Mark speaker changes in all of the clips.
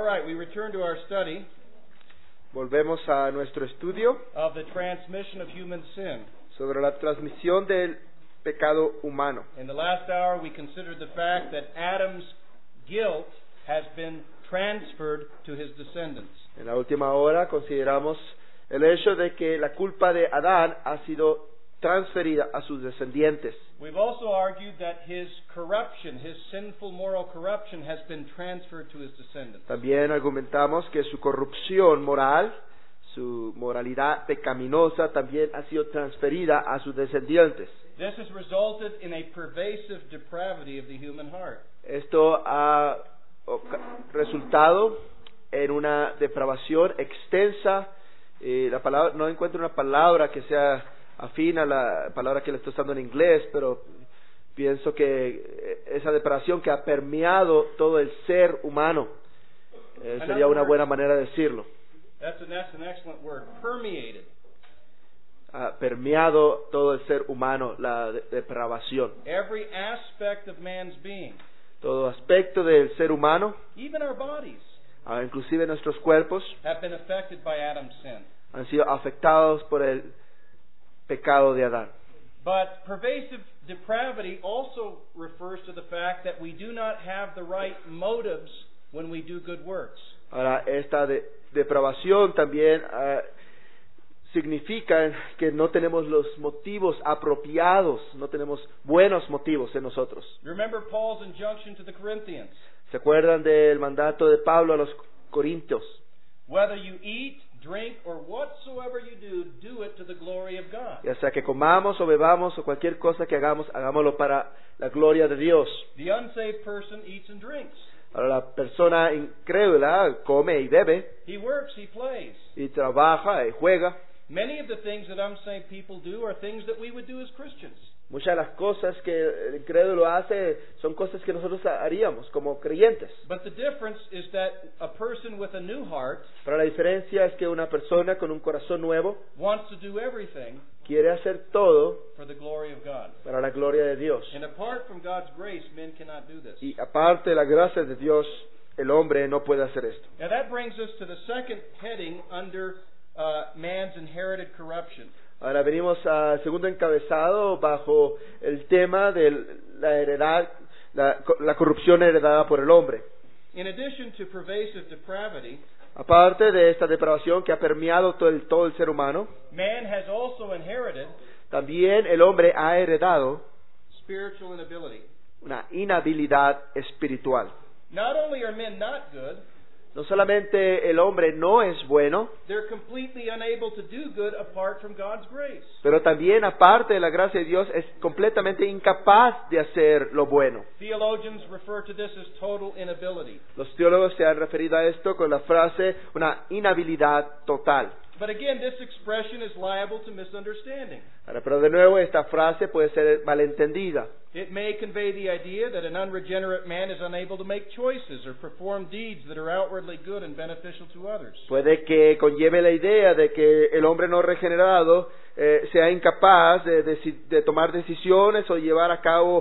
Speaker 1: right, we return to our study
Speaker 2: Volvemos a nuestro estudio
Speaker 1: of the transmission of human sin.
Speaker 2: sobre la transmisión del pecado humano.
Speaker 1: In the last hour, we considered the fact that Adam's guilt has been transferred to his descendants.
Speaker 2: En la última hora consideramos el hecho de que la culpa de Adán ha sido transferida a sus descendientes.
Speaker 1: We've also argued that his corruption, his sinful moral corruption, has been transferred to his descendants.
Speaker 2: También argumentamos que su corrupción moral, su moralidad pecaminosa, también ha sido transferida a sus descendientes.
Speaker 1: This has resulted in a pervasive depravity of the human heart.
Speaker 2: Esto ha resultado en una depravación extensa. No encuentro una palabra que sea afín a la palabra que le estoy usando en inglés, pero pienso que esa depravación que ha permeado todo el ser humano sería una buena manera de decirlo.
Speaker 1: That's an excellent word, permeated.
Speaker 2: Ha permeado todo el ser humano la depravación.
Speaker 1: Every aspect of man's being,
Speaker 2: Todo aspecto del ser humano,
Speaker 1: even our bodies,
Speaker 2: inclusive nuestros cuerpos,
Speaker 1: have been affected by Adam's sin.
Speaker 2: han sido afectados por el pecado de Adán.
Speaker 1: But pervasive depravity also refers to the fact that we do not have the right motives when we do good works.
Speaker 2: Ahora, esta depravación también significa que no tenemos los motivos apropiados, no tenemos buenos motivos en nosotros.
Speaker 1: Remember Paul's injunction to the Corinthians.
Speaker 2: ¿Se acuerdan del mandato de Pablo a los Corintios?
Speaker 1: Whether you eat, drink, or whatsoever you do it to the glory of God.
Speaker 2: Ya sea que comamos o bebamos o cualquier cosa que hagamos, hagámoslo para la gloria de Dios.
Speaker 1: The unsaved person eats and drinks.
Speaker 2: Ahora, la persona incrédula come y bebe,
Speaker 1: He works, he plays.
Speaker 2: y trabaja y juega.
Speaker 1: Many of the things that unsaved people do are things that we would do as Christians.
Speaker 2: Muchas de las cosas que el incrédulo hace son cosas que nosotros haríamos como creyentes.
Speaker 1: But the difference is that a person with a new heart
Speaker 2: Pero la diferencia es que una persona con un corazón nuevo
Speaker 1: wants to do everything
Speaker 2: quiere hacer todo
Speaker 1: for the glory of God.
Speaker 2: para la gloria de Dios.
Speaker 1: And apart from God's grace, men cannot do this.
Speaker 2: Y aparte de la gracia de Dios, el hombre no puede hacer esto.
Speaker 1: Now that brings us to the second heading under man's inherited corruption.
Speaker 2: Ahora venimos al segundo encabezado bajo el tema de la corrupción heredada por el hombre.
Speaker 1: In addition to pervasive depravity,
Speaker 2: Aparte de esta depravación que ha permeado todo el ser humano,
Speaker 1: man has also inherited
Speaker 2: también el hombre ha heredado
Speaker 1: spiritual inability.
Speaker 2: una inhabilidad espiritual.
Speaker 1: Not only are men not good,
Speaker 2: No solamente el hombre no es bueno,
Speaker 1: they're completely unable to do good apart from God's grace.
Speaker 2: pero también aparte de la gracia de Dios es completamente incapaz de hacer lo bueno.
Speaker 1: Theologians refer to this as total inability.
Speaker 2: Los teólogos se han referido a esto con la frase una inhabilidad total.
Speaker 1: But again, this expression is liable to misunderstanding.
Speaker 2: Ahora, pero de nuevo esta frase puede ser malentendida.
Speaker 1: It may convey the idea that an unregenerate man is unable to make choices or perform deeds that are outwardly good and beneficial to others.
Speaker 2: Puede que conlleve la idea de que el hombre no regenerado sea incapaz de tomar decisiones o llevar a cabo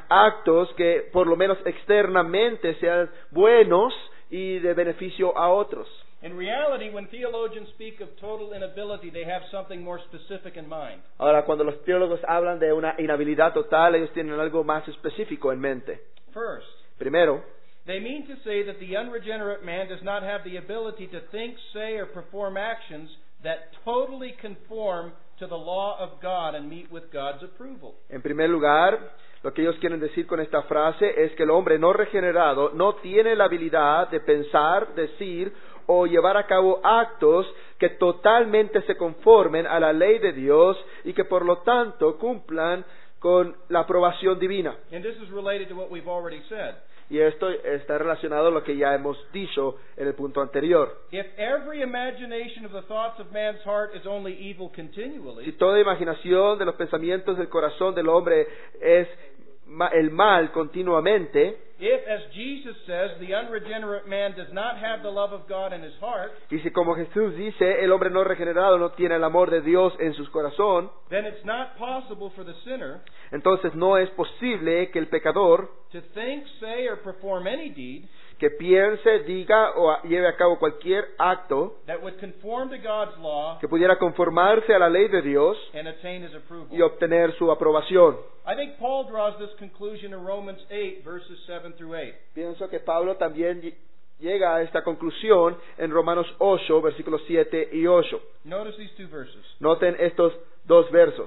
Speaker 2: actos que por lo menos externamente sean buenos y de beneficio a otros.
Speaker 1: In reality, when theologians speak of total inability, they have something more specific in mind.
Speaker 2: Ahora, cuando los teólogos hablan de una inhabilidad total, ellos tienen algo más específico en mente.
Speaker 1: First,
Speaker 2: Primero,
Speaker 1: they mean to say that the unregenerate man does not have the ability to think, say, or perform actions that totally conform to the law of God and meet with God's approval.
Speaker 2: en primer lugar, lo que ellos quieren decir con esta frase es que el hombre no regenerado no tiene la habilidad de pensar, decir o llevar a cabo actos que totalmente se conformen a la ley de Dios y que por lo tanto cumplan con la aprobación divina.
Speaker 1: And this is related to what we've already said.
Speaker 2: Y esto está relacionado a lo que ya hemos dicho en el punto anterior.
Speaker 1: If every imagination of the thoughts of man's heart is only evil
Speaker 2: Si
Speaker 1: continually,
Speaker 2: toda imaginación de los pensamientos del corazón del hombre es el mal continuamente,
Speaker 1: if, as Jesus says, the unregenerate man does not have the love of God in his heart,
Speaker 2: y si como Jesús dice, el hombre no regenerado no tiene el amor de Dios en su corazón,
Speaker 1: then it's not possible for the sinner
Speaker 2: entonces no es posible que el pecador
Speaker 1: to think, say, or perform any deed
Speaker 2: que piense, diga o lleve a cabo cualquier acto
Speaker 1: that would conform to God's law
Speaker 2: que pudiera conformarse a la ley de Dios
Speaker 1: and attain His approval.
Speaker 2: y obtener su aprobación.
Speaker 1: I think Paul draws this conclusion in Romans 8, verses 7 through 8.
Speaker 2: Pienso que Pablo también llega a esta conclusión en Romanos 8, versículos 7 y 8.
Speaker 1: Notice these two verses.
Speaker 2: Noten estos dos versos.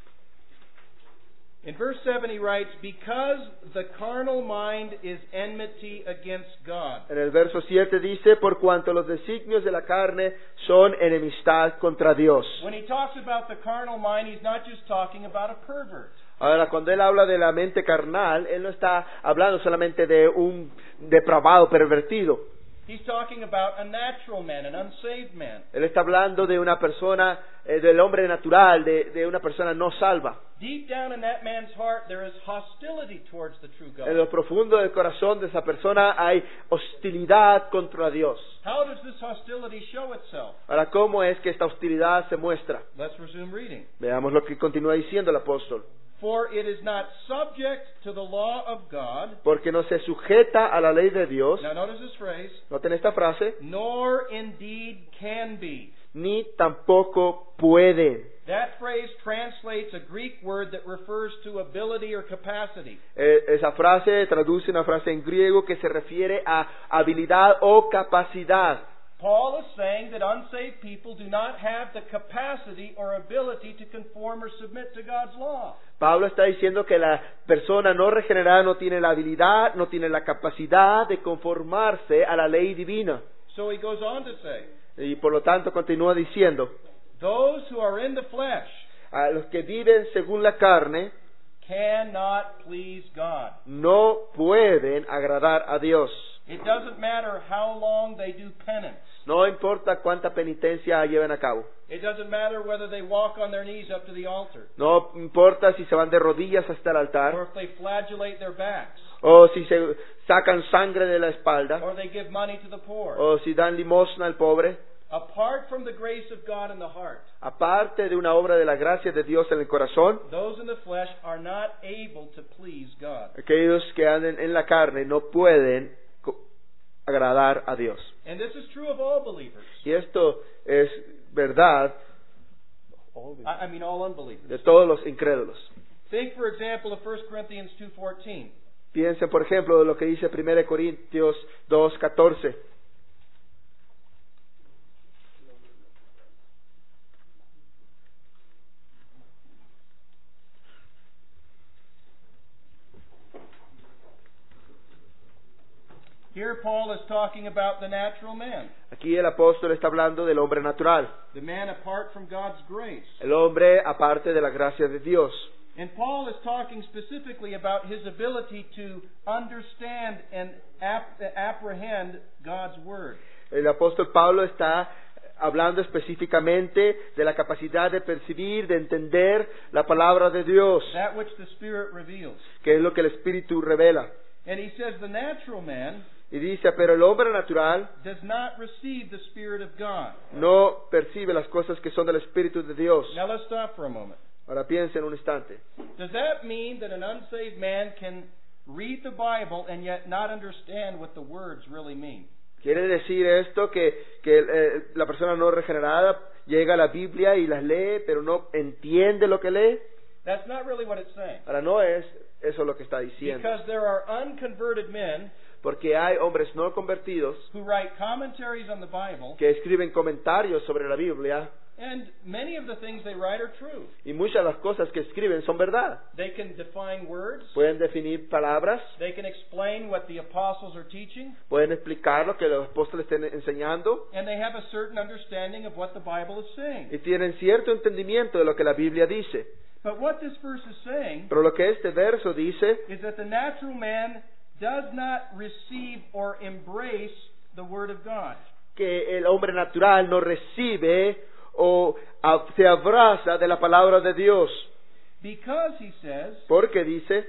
Speaker 1: In verse 7 he writes, because the carnal mind is enmity against God.
Speaker 2: En el verso 7 dice, por cuanto los designios de la carne son enemistad contra Dios.
Speaker 1: When he talks about the carnal mind, he's not just talking about a pervert.
Speaker 2: Ahora, cuando él habla de la mente carnal, él no está hablando solamente de un depravado, pervertido.
Speaker 1: He's talking about a natural man, an unsaved man.
Speaker 2: Él está hablando de una persona, del hombre natural, de una persona no salva.
Speaker 1: Deep down in that man's heart, there is hostility towards the true
Speaker 2: En lo
Speaker 1: God.
Speaker 2: profundo del corazón de esa persona hay hostilidad contra Dios.
Speaker 1: How does this hostility show itself?
Speaker 2: Ahora, ¿cómo es que esta hostilidad se muestra?
Speaker 1: Let's resume reading.
Speaker 2: Veamos lo que continúa diciendo el apóstol.
Speaker 1: For it is not subject to the law of God.
Speaker 2: Porque no se sujeta a la ley de Dios.
Speaker 1: Now notice this phrase.
Speaker 2: Noten esta frase.
Speaker 1: Nor indeed can be.
Speaker 2: Ni tampoco pueden.
Speaker 1: That phrase translates a Greek word that refers to ability or capacity.
Speaker 2: Esa frase traduce una frase en griego que se refiere a habilidad o capacidad.
Speaker 1: Paul is saying that unsaved people do not have the capacity or ability to conform or submit to God's law.
Speaker 2: Pablo está diciendo que la persona no regenerada no tiene la habilidad, no tiene la capacidad de conformarse a la ley divina.
Speaker 1: So he goes on to say,
Speaker 2: Y por lo tanto continúa diciendo,
Speaker 1: those who are in the flesh
Speaker 2: a los que viven según la carne
Speaker 1: cannot please God.
Speaker 2: no pueden agradar a Dios.
Speaker 1: It doesn't matter how long they do penance.
Speaker 2: No importa cuánta penitencia lleven a cabo.
Speaker 1: It doesn't matter whether they walk on their knees up to the altar,
Speaker 2: No importa si se van de rodillas hasta el
Speaker 1: or
Speaker 2: altar,
Speaker 1: if they flagellate their backs,
Speaker 2: o si se sacan sangre de la espalda,
Speaker 1: or they give money to the poor.
Speaker 2: o si dan limosna al pobre.
Speaker 1: Apart from the grace of God in the heart,
Speaker 2: Aparte de una obra de la gracia de Dios en el corazón,
Speaker 1: those in the flesh are not able to please God.
Speaker 2: aquellos que anden en la carne no pueden agradar a Dios.
Speaker 1: And this is true of all believers.
Speaker 2: Y esto es verdad
Speaker 1: I mean all unbelievers.
Speaker 2: de todos los incrédulos.
Speaker 1: Think, for example, of 1 Corinthians 2:14.
Speaker 2: Piensen, por ejemplo, de lo que dice 1 Corintios 2:14.
Speaker 1: Here Paul is talking about the natural man,
Speaker 2: Aquí el apóstol está hablando del hombre natural,
Speaker 1: the man apart from God's grace.
Speaker 2: el hombre aparte de la gracia de Dios.
Speaker 1: And Paul is talking specifically about his ability to understand and apprehend God's word.
Speaker 2: El apóstol Pablo está hablando específicamente de la capacidad de percibir, de entender la palabra de Dios,
Speaker 1: That which the Spirit reveals.
Speaker 2: que es lo que el Espíritu revela.
Speaker 1: And he says the natural man
Speaker 2: Y dice, pero el hombre natural
Speaker 1: does not receive the Spirit of God.
Speaker 2: no percibe las cosas que son del Espíritu de Dios.
Speaker 1: Now let's stop for a moment.
Speaker 2: Ahora piensen un instante.
Speaker 1: Does that mean that an unsaved man can read the Bible and yet not understand what the words really mean?
Speaker 2: ¿Quiere decir esto que la persona no regenerada llega a la Biblia y las lee, pero no entiende lo que lee?
Speaker 1: That's not really what it's saying.
Speaker 2: Ahora no es eso lo que está diciendo.
Speaker 1: Because there are unconverted men
Speaker 2: Porque hay hombres no convertidos
Speaker 1: who write commentaries on the Bible,
Speaker 2: que escriben comentarios sobre la Biblia
Speaker 1: and many of the things they write are true.
Speaker 2: y muchas de las cosas que escriben son verdad.
Speaker 1: They can define words,
Speaker 2: Pueden definir palabras,
Speaker 1: they can explain what the apostles are teaching,
Speaker 2: pueden explicar lo que los apóstoles estén enseñando
Speaker 1: and they have a certain understanding of what the Bible is saying.
Speaker 2: y tienen cierto entendimiento de lo que la Biblia dice.
Speaker 1: But what this verse is saying
Speaker 2: Pero lo que este verso dice
Speaker 1: is that the natural man does not receive or embrace the Word of God.
Speaker 2: que el hombre natural no recibe o se abraza de la palabra de Dios,
Speaker 1: Because, he says,
Speaker 2: porque dice,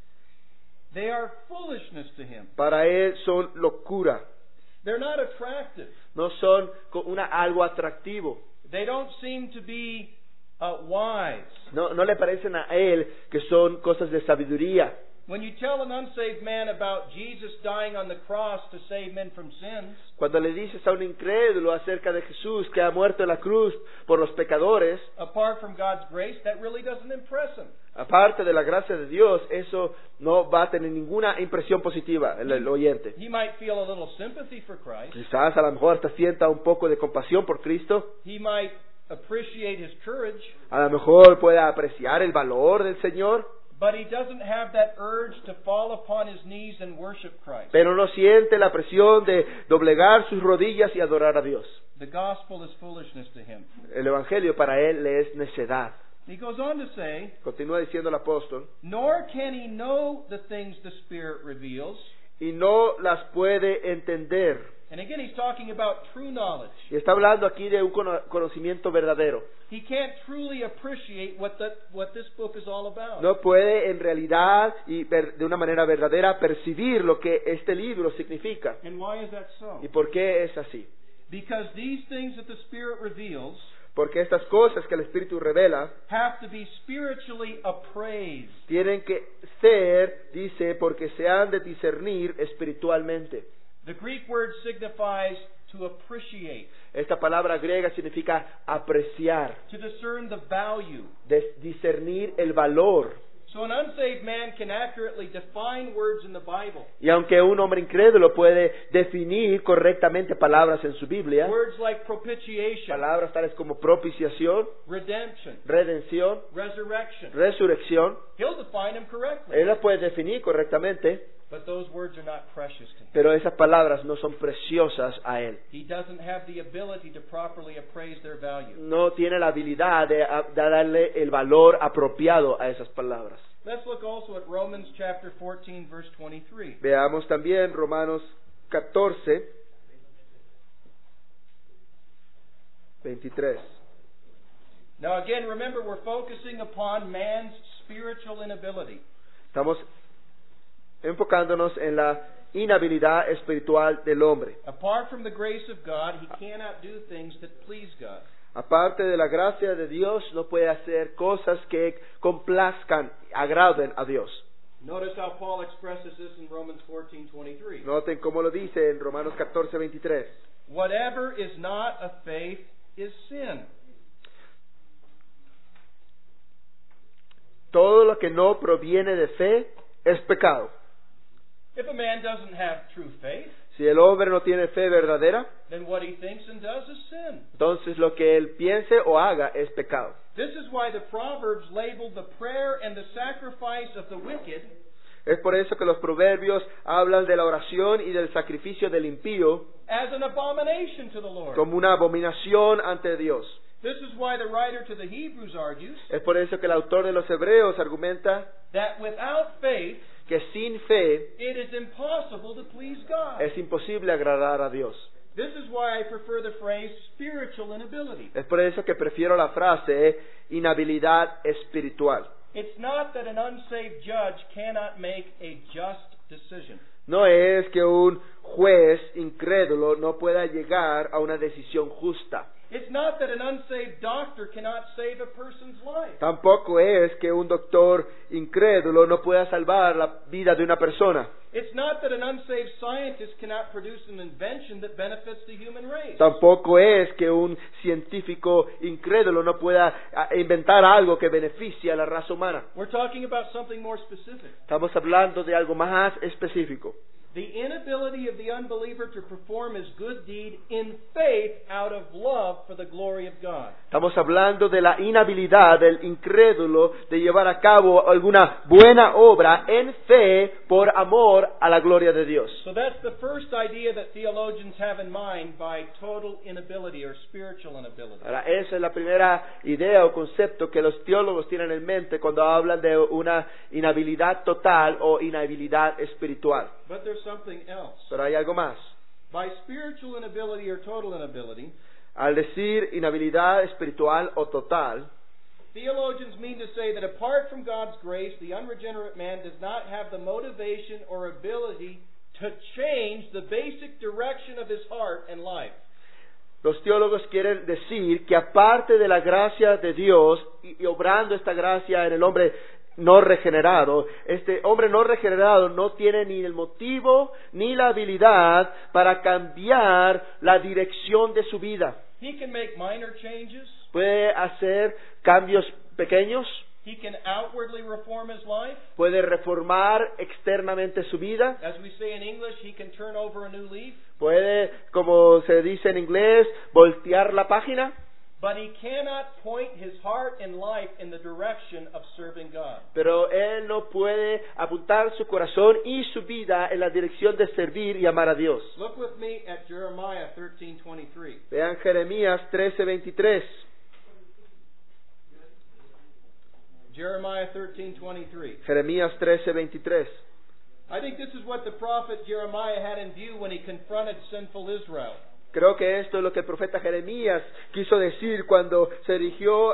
Speaker 1: they are foolishness to him.
Speaker 2: para él son locura,
Speaker 1: They're not attractive.
Speaker 2: no son algo atractivo,
Speaker 1: They don't seem to be wise.
Speaker 2: no le parecen a él que son cosas de sabiduría.
Speaker 1: When you tell an unsaved man about Jesus dying on the cross to save men from sins,
Speaker 2: Cuando le dices a un incrédulo acerca de Jesús que ha muerto en la cruz por los pecadores,
Speaker 1: apart from God's grace, that really doesn't impress him.
Speaker 2: aparte de la gracia de Dios, eso no va a tener ninguna impresión positiva en el oyente.
Speaker 1: He might feel a little sympathy for Christ.
Speaker 2: Quizás a lo mejor hasta sienta un poco de compasión por Cristo.
Speaker 1: He might appreciate his courage,
Speaker 2: A lo mejor pueda apreciar el valor del Señor,
Speaker 1: but he doesn't have that urge to fall upon his knees and worship Christ.
Speaker 2: pero no siente la presión de doblegar sus rodillas y adorar a Dios.
Speaker 1: The gospel is foolishness to him.
Speaker 2: El Evangelio para él le es necedad.
Speaker 1: He goes on to say,
Speaker 2: Continúa diciendo el apóstol,
Speaker 1: nor can he know the things the Spirit reveals.
Speaker 2: y no las puede entender.
Speaker 1: And again, he's talking about true knowledge.
Speaker 2: Y está hablando aquí de un conocimiento verdadero.
Speaker 1: He can't truly appreciate what this book is all about.
Speaker 2: No puede en realidad y de una manera verdadera percibir lo que este libro significa.
Speaker 1: And why is that so?
Speaker 2: ¿Y por qué es así?
Speaker 1: Because these things that the Spirit reveals
Speaker 2: Porque estas cosas que el Espíritu revela
Speaker 1: have to be spiritually appraised.
Speaker 2: tienen que ser, dice, porque se han de discernir espiritualmente.
Speaker 1: The Greek word signifies to appreciate,
Speaker 2: Esta palabra griega significa apreciar,
Speaker 1: to discern the value.
Speaker 2: discernir el valor.
Speaker 1: So an unsaved man can accurately define words in the Bible.
Speaker 2: Y aunque un hombre incrédulo puede definir correctamente palabras en su Biblia,
Speaker 1: Words like propitiation,
Speaker 2: palabras tales como propiciación,
Speaker 1: redemption,
Speaker 2: redención,
Speaker 1: resurrection.
Speaker 2: resurrección,
Speaker 1: He'll define them correctly.
Speaker 2: él las puede definir correctamente,
Speaker 1: But those words are not precious to him.
Speaker 2: pero esas palabras no son preciosas a él.
Speaker 1: He doesn't have the ability to properly appraise their value.
Speaker 2: No tiene la habilidad de darle el valor apropiado a esas palabras.
Speaker 1: Let's look also at Romans chapter 14, verse 23.
Speaker 2: Veamos también Romanos 14, 23.
Speaker 1: Now again, remember, we're focusing upon man's spiritual inability.
Speaker 2: Estamos enfocándonos en la inhabilidad espiritual del hombre.
Speaker 1: Apart from the grace of God, he cannot do things that please God.
Speaker 2: Aparte de la gracia de Dios, no puede hacer cosas que complazcan, agraden a Dios.
Speaker 1: Notice how Paul expresses this in Romans 14:23.
Speaker 2: Noten cómo lo dice en Romanos 14, 23.
Speaker 1: Whatever is not of faith is sin.
Speaker 2: Todo lo que no proviene de fe es pecado.
Speaker 1: If a man doesn't have true faith,
Speaker 2: Si el hombre no tiene fe verdadera,
Speaker 1: then what he thinks and does is sin.
Speaker 2: entonces lo que él piense o haga es pecado.
Speaker 1: This is why the Proverbs labeled the prayer and the sacrifice of the wicked
Speaker 2: Es por eso que los proverbios hablan de la oración y del sacrificio del impío
Speaker 1: as an abomination to the Lord.
Speaker 2: como una abominación ante Dios.
Speaker 1: This is why the writer to the Hebrews argues
Speaker 2: Es por eso que el autor de los Hebreos argumenta
Speaker 1: that without faith
Speaker 2: que sin fe
Speaker 1: it is impossible to please God.
Speaker 2: es imposible agradar a Dios.
Speaker 1: This is why I prefer the phrase spiritual inability.
Speaker 2: Es por eso que prefiero la frase inhabilidad espiritual.
Speaker 1: It's not that an unsaved judge cannot make a just decision.
Speaker 2: No es que un juez incrédulo no pueda llegar a una decisión justa.
Speaker 1: It's not that an unsaved doctor cannot save a person's life.
Speaker 2: Tampoco es que un doctor incrédulo no pueda salvar la vida de una persona.
Speaker 1: It's not that an unsaved scientist cannot produce an invention that benefits the human race.
Speaker 2: Tampoco es que un científico incrédulo no pueda inventar algo que beneficie a la raza humana.
Speaker 1: We're talking about something more specific.
Speaker 2: Estamos hablando de algo más específico.
Speaker 1: The inability of the unbeliever to perform his good deed in faith out of love for the glory of God.
Speaker 2: Estamos hablando de la inhabilidad del incrédulo de llevar a cabo alguna buena obra en fe por amor a la gloria de Dios.
Speaker 1: So that's the first idea that theologians have in mind by total inability or spiritual inability.
Speaker 2: Ahora, esa es la primera idea o concepto que los teólogos tienen en mente cuando hablan de una inhabilidad total o inhabilidad espiritual.
Speaker 1: But there's something else.
Speaker 2: Pero hay algo más.
Speaker 1: By spiritual inability or total inability,
Speaker 2: Al decir inhabilidad espiritual o total,
Speaker 1: theologians mean to say that apart from God's grace, the unregenerate man does not have the motivation or ability to change the basic direction of his heart and life.
Speaker 2: los teólogos quieren decir que aparte de la gracia de Dios y obrando esta gracia en el hombre no regenerado, este hombre no regenerado no tiene ni el motivo ni la habilidad para cambiar la dirección de su vida.
Speaker 1: He can make minor changes.
Speaker 2: Puede hacer cambios pequeños,
Speaker 1: He can outwardly reform his life.
Speaker 2: puede reformar externamente su vida,
Speaker 1: As we say in English, he can turn over a new leaf.
Speaker 2: puede, como se dice en inglés, voltear la página,
Speaker 1: But he cannot point his heart and life in the direction of serving God.
Speaker 2: pero él no puede apuntar su corazón y su vida en la dirección de servir y amar a Dios.
Speaker 1: Look with me at Jeremiah 13:23.
Speaker 2: Vean Jeremías 13:23.
Speaker 1: Jeremiah 13:23.
Speaker 2: Jeremías 13:23.
Speaker 1: I think this is what the prophet Jeremiah had in view when he confronted sinful Israel.
Speaker 2: Creo que esto es lo que el profeta Jeremías quiso decir cuando se dirigió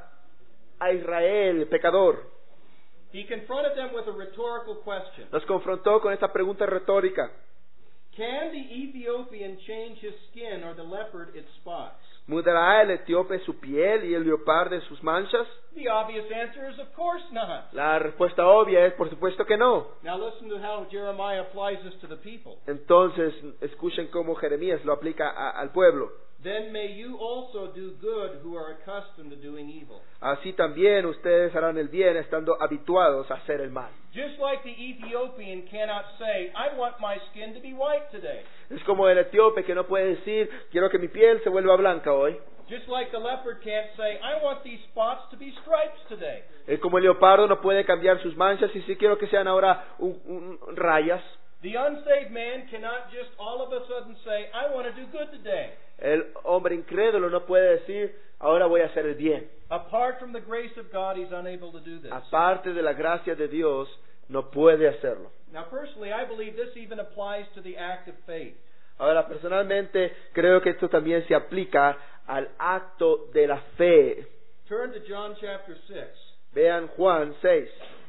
Speaker 2: a Israel, pecador.
Speaker 1: He confronted them with a rhetorical question.
Speaker 2: Los confrontó con esta pregunta retórica.
Speaker 1: Can the Ethiopian change his skin or the leopard its spots?
Speaker 2: ¿Mudará el etíope su piel y el leopardo sus manchas?
Speaker 1: The obvious answer is of course not.
Speaker 2: La respuesta obvia es por supuesto que no.
Speaker 1: Now listen to how Jeremiah applies this to the people.
Speaker 2: Entonces, escuchen cómo Jeremías lo aplica al pueblo.
Speaker 1: Then may you also do good who are accustomed to doing evil.
Speaker 2: Así también ustedes harán el bien estando habituados a hacer el mal.
Speaker 1: Just like the Ethiopian cannot say, I want my skin to be white today.
Speaker 2: Es como el etíope que no puede decir, quiero que mi piel se vuelva blanca hoy.
Speaker 1: Just like the leopard can't say, I want these spots to be stripes today.
Speaker 2: Es como el leopardo no puede cambiar sus manchas y si quiero que sean ahora rayas.
Speaker 1: The unsaved man cannot just all of a sudden say, I want to do good today.
Speaker 2: El hombre incrédulo no puede decir, ahora voy a hacer el bien.
Speaker 1: Apart from the grace of God, he's unable to do this.
Speaker 2: Aparte de la gracia de Dios, no puede hacerlo.
Speaker 1: Now, personally, I believe this even applies to the act of faith.
Speaker 2: Ahora, personalmente, creo que esto también se aplica al acto de la fe.
Speaker 1: Turn to John chapter 6.
Speaker 2: Vean Juan 6.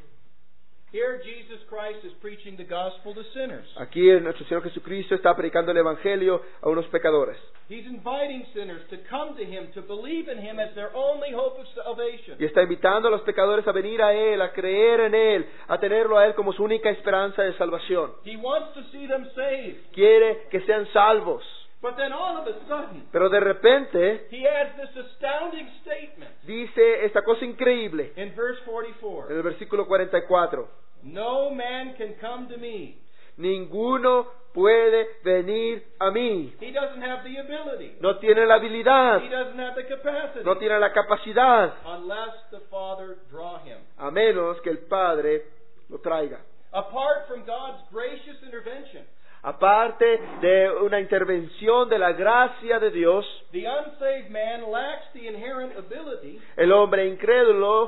Speaker 1: Here, Jesus Christ is preaching the gospel to sinners.
Speaker 2: Aquí nuestro Señor Jesucristo está predicando el Evangelio a unos pecadores.
Speaker 1: He's inviting sinners to come to Him, to believe in Him as their only hope of salvation.
Speaker 2: Y está invitando a los pecadores a venir a Él, a creer en Él, a tenerlo a Él como su única esperanza de salvación.
Speaker 1: He wants to see them saved.
Speaker 2: Quiere que sean salvos.
Speaker 1: But then all of a sudden,
Speaker 2: Pero de repente
Speaker 1: He adds this astounding statement
Speaker 2: dice esta cosa increíble
Speaker 1: in verse 44.
Speaker 2: en el versículo 44.
Speaker 1: No man can come to me.
Speaker 2: Ninguno puede venir a mí.
Speaker 1: He doesn't have the ability.
Speaker 2: No tiene la habilidad,
Speaker 1: He doesn't have the capacity.
Speaker 2: no tiene la capacidad,
Speaker 1: Unless the Father draw him.
Speaker 2: a menos que el Padre lo traiga.
Speaker 1: Apart from God's gracious intervention,
Speaker 2: Aparte de una intervención de la gracia de Dios,
Speaker 1: the unsaved man lacks the inherent ability
Speaker 2: el hombre incrédulo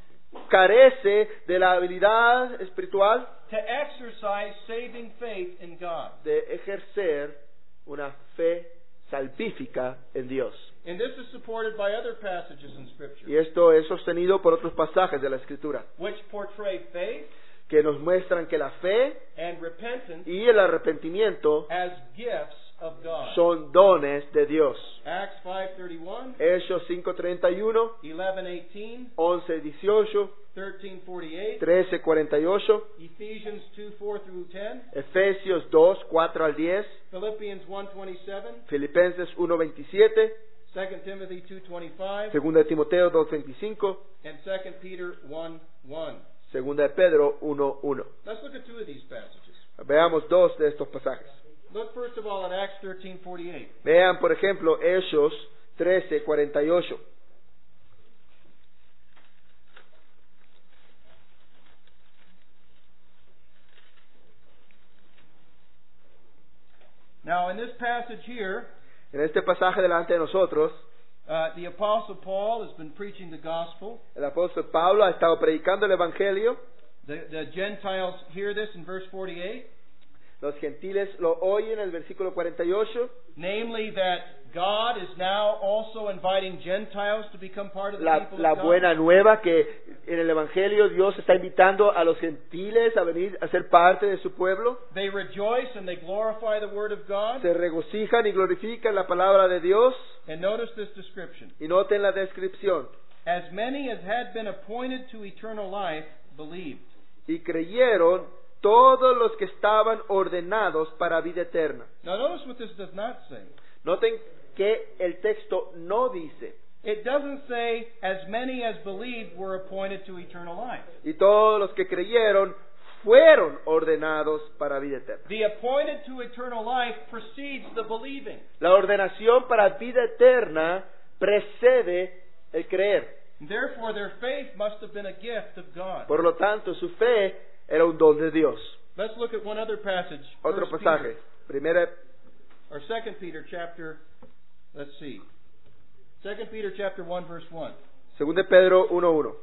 Speaker 2: carece de la habilidad espiritual
Speaker 1: to exercise saving faith in God.
Speaker 2: de ejercer una fe salvífica en Dios.
Speaker 1: And this is supported by other passages in Scripture,
Speaker 2: Y esto es sostenido por otros pasajes de la Escritura,
Speaker 1: which portray faith
Speaker 2: que nos muestran que la fe
Speaker 1: and repentance
Speaker 2: y el arrepentimiento
Speaker 1: as gifts of God.
Speaker 2: son dones de Dios.
Speaker 1: Acts 5:31,
Speaker 2: Hechos 5:31,
Speaker 1: 11:18,
Speaker 2: 11:18,
Speaker 1: 13:48,
Speaker 2: 13:48,
Speaker 1: Ephesians 2:4 through 10,
Speaker 2: Efesios 2:4 al 10,
Speaker 1: Philippians 1:27,
Speaker 2: Filipenses 1:27,
Speaker 1: 2 Timothy 2:25,
Speaker 2: 2 Timoteo 2:25,
Speaker 1: and 2 Peter 1:1.
Speaker 2: 2 de Pedro 1:1.
Speaker 1: Let's look at two of these passages.
Speaker 2: Veamos dos de estos pasajes.
Speaker 1: Look first of all at Acts 13:48.
Speaker 2: Vean, por ejemplo, Hechos 13:48.
Speaker 1: Now, in this passage here,
Speaker 2: En este pasaje delante de nosotros,
Speaker 1: the Apostle Paul has been preaching the gospel.
Speaker 2: el apóstol Pablo ha estado predicando el Evangelio.
Speaker 1: The Gentiles hear this in verse 48,
Speaker 2: Los gentiles lo oyen en el versículo 48,
Speaker 1: namely that God is now also inviting Gentiles to become part of the people
Speaker 2: la
Speaker 1: of God.
Speaker 2: buena nueva que en el Evangelio Dios está invitando a los gentiles a venir a ser parte de su pueblo.
Speaker 1: They rejoice and they glorify the Word of God.
Speaker 2: Se regocijan y glorifican la palabra de Dios.
Speaker 1: And notice this description.
Speaker 2: Y noten la descripción.
Speaker 1: As many as had been appointed to eternal life believed.
Speaker 2: Y creyeron todos los que estaban ordenados para vida eterna.
Speaker 1: Now notice what this does not say.
Speaker 2: Noten que el texto no dice,
Speaker 1: It doesn't say, as many as believed were appointed to eternal life.
Speaker 2: y todos los que creyeron fueron ordenados para vida eterna.
Speaker 1: The appointed to eternal life precedes the believing.
Speaker 2: La ordenación para vida eterna precede el creer.
Speaker 1: Therefore, their faith must have been a gift of God.
Speaker 2: Por lo tanto, su fe era un don de Dios.
Speaker 1: Let's look at one other passage.
Speaker 2: Otro
Speaker 1: 1
Speaker 2: pasaje. Primera,
Speaker 1: Or 2 Peter chapter, let's see. 2 Peter chapter 1 verse 1.
Speaker 2: 2 Pedro 1:1.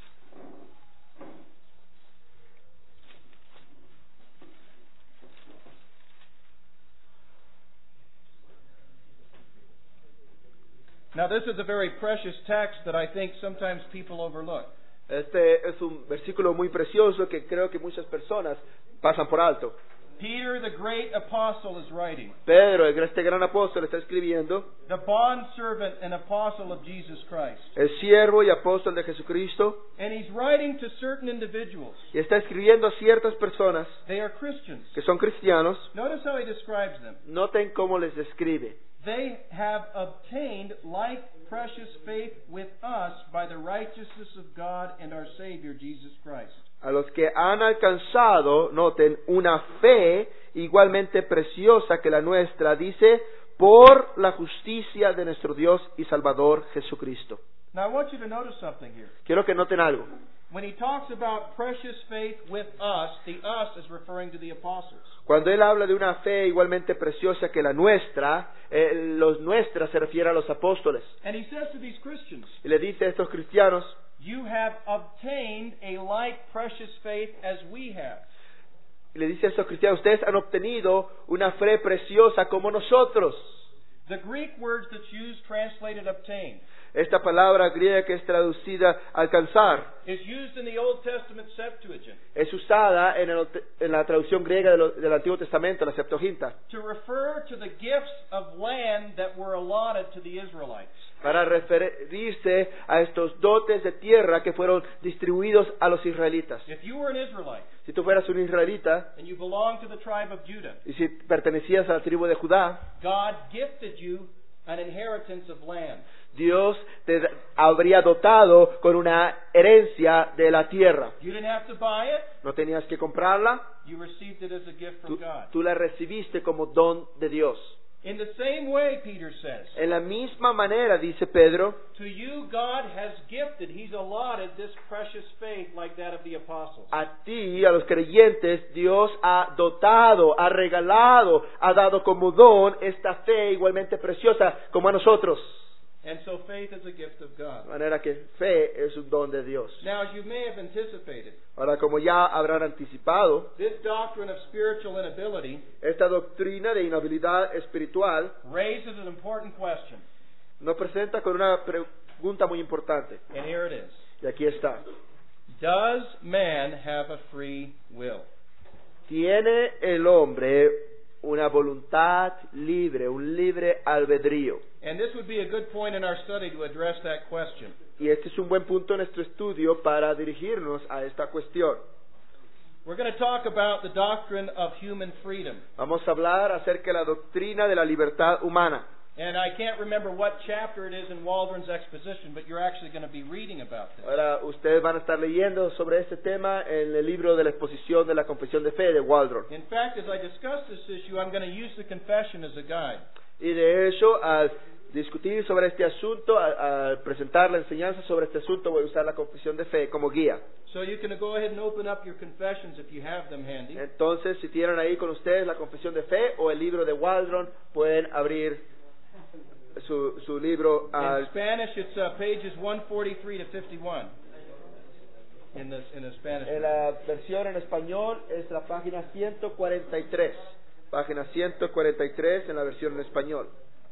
Speaker 1: Now this is a very precious text that I think sometimes people overlook.
Speaker 2: Este es un versículo muy precioso que creo que muchas personas pasan por alto.
Speaker 1: Peter, the great apostle, is writing.
Speaker 2: Pedro, este gran apóstol, está escribiendo,
Speaker 1: The bondservant and apostle of Jesus Christ.
Speaker 2: el siervo y apóstol de Jesucristo,
Speaker 1: And he's writing to certain individuals.
Speaker 2: y está escribiendo a ciertas personas
Speaker 1: They are Christians.
Speaker 2: que son cristianos.
Speaker 1: Notice how he describes them.
Speaker 2: Noten cómo les describe.
Speaker 1: They have obtained like precious faith with us by the righteousness of God and our Savior Jesus Christ.
Speaker 2: A los que han alcanzado, noten, una fe igualmente preciosa que la nuestra, dice, por la justicia de nuestro Dios y Salvador Jesucristo.
Speaker 1: Now I want you to notice something here.
Speaker 2: Quiero que noten algo.
Speaker 1: When he talks about precious faith with us, the us is referring to the apostles.
Speaker 2: Cuando él habla de una fe igualmente preciosa que la nuestra, los nuestras se refiere a los apóstoles.
Speaker 1: And he says to these Christians,
Speaker 2: Y le dice a estos cristianos,
Speaker 1: you have obtained a like precious faith as we have.
Speaker 2: y le dice a estos cristianos, ustedes han obtenido una fe preciosa como nosotros.
Speaker 1: The Greek words that's used translated obtained
Speaker 2: Esta palabra griega que es traducida alcanzar
Speaker 1: is used in the Old Testament Septuagint
Speaker 2: es usada en la traducción griega del Antiguo Testamento, la Septuaginta,
Speaker 1: to refer to the gifts of land that were allotted to the Israelites.
Speaker 2: para referirse a estos dotes de tierra que fueron distribuidos a los israelitas.
Speaker 1: If you were an Israelite
Speaker 2: Si tú fueras un israelita
Speaker 1: and you belonged to the tribe of Judah,
Speaker 2: y si pertenecías a la tribu de Judá,
Speaker 1: God gifted you an inheritance of land.
Speaker 2: Dios te habría dotado con una herencia de la tierra.
Speaker 1: You didn't have to buy it.
Speaker 2: No tenías que comprarla,
Speaker 1: You received it as a gift from God.
Speaker 2: tú la recibiste como don de Dios.
Speaker 1: In the same way, Peter says,
Speaker 2: En la misma manera, dice Pedro,
Speaker 1: to you God has gifted, He's allotted this precious faith like that of the apostles.
Speaker 2: a ti, a los creyentes, Dios ha dotado, ha regalado, ha dado como don esta fe igualmente preciosa como a nosotros.
Speaker 1: And so faith is a gift of God.
Speaker 2: De manera que fe es un don de Dios.
Speaker 1: Now, as you may have anticipated,
Speaker 2: Ahora, como ya habrán anticipado,
Speaker 1: this doctrine of spiritual inability
Speaker 2: esta doctrina de inhabilidad espiritual
Speaker 1: raises an important question.
Speaker 2: nos presenta con una pregunta muy importante.
Speaker 1: And here it is.
Speaker 2: Y aquí está.
Speaker 1: Does man have a free will?
Speaker 2: ¿Tiene el hombre una voluntad libre, un libre albedrío?
Speaker 1: And this would be a good point in our study to address that question.
Speaker 2: Y este es un buen punto en nuestro estudio para dirigirnos a esta cuestión.
Speaker 1: We're going to talk about the doctrine of human freedom.
Speaker 2: Vamos a hablar acerca de la doctrina de la libertad humana.
Speaker 1: And I can't remember what chapter it is in Waldron's exposition, but you're actually going to be reading about this.
Speaker 2: Ahora ustedes van a estar leyendo sobre este tema en el libro de la exposición de la Confesión de Fe de Waldron.
Speaker 1: In fact, as I discuss this issue, I'm going to use the confession as a guide.
Speaker 2: Y de hecho, al discutir sobre este asunto, al presentar la enseñanza sobre este asunto, voy a usar la Confesión de Fe como guía.
Speaker 1: So you can go ahead and open up your confessions if you have them handy.
Speaker 2: Entonces, si tienen ahí con ustedes la Confesión de Fe o el libro de Waldron, pueden abrir su libro
Speaker 1: In Spanish, it's pages 143 to 51. In the Spanish.
Speaker 2: en la versión en español es la página 143. Página 143 en la versión en español.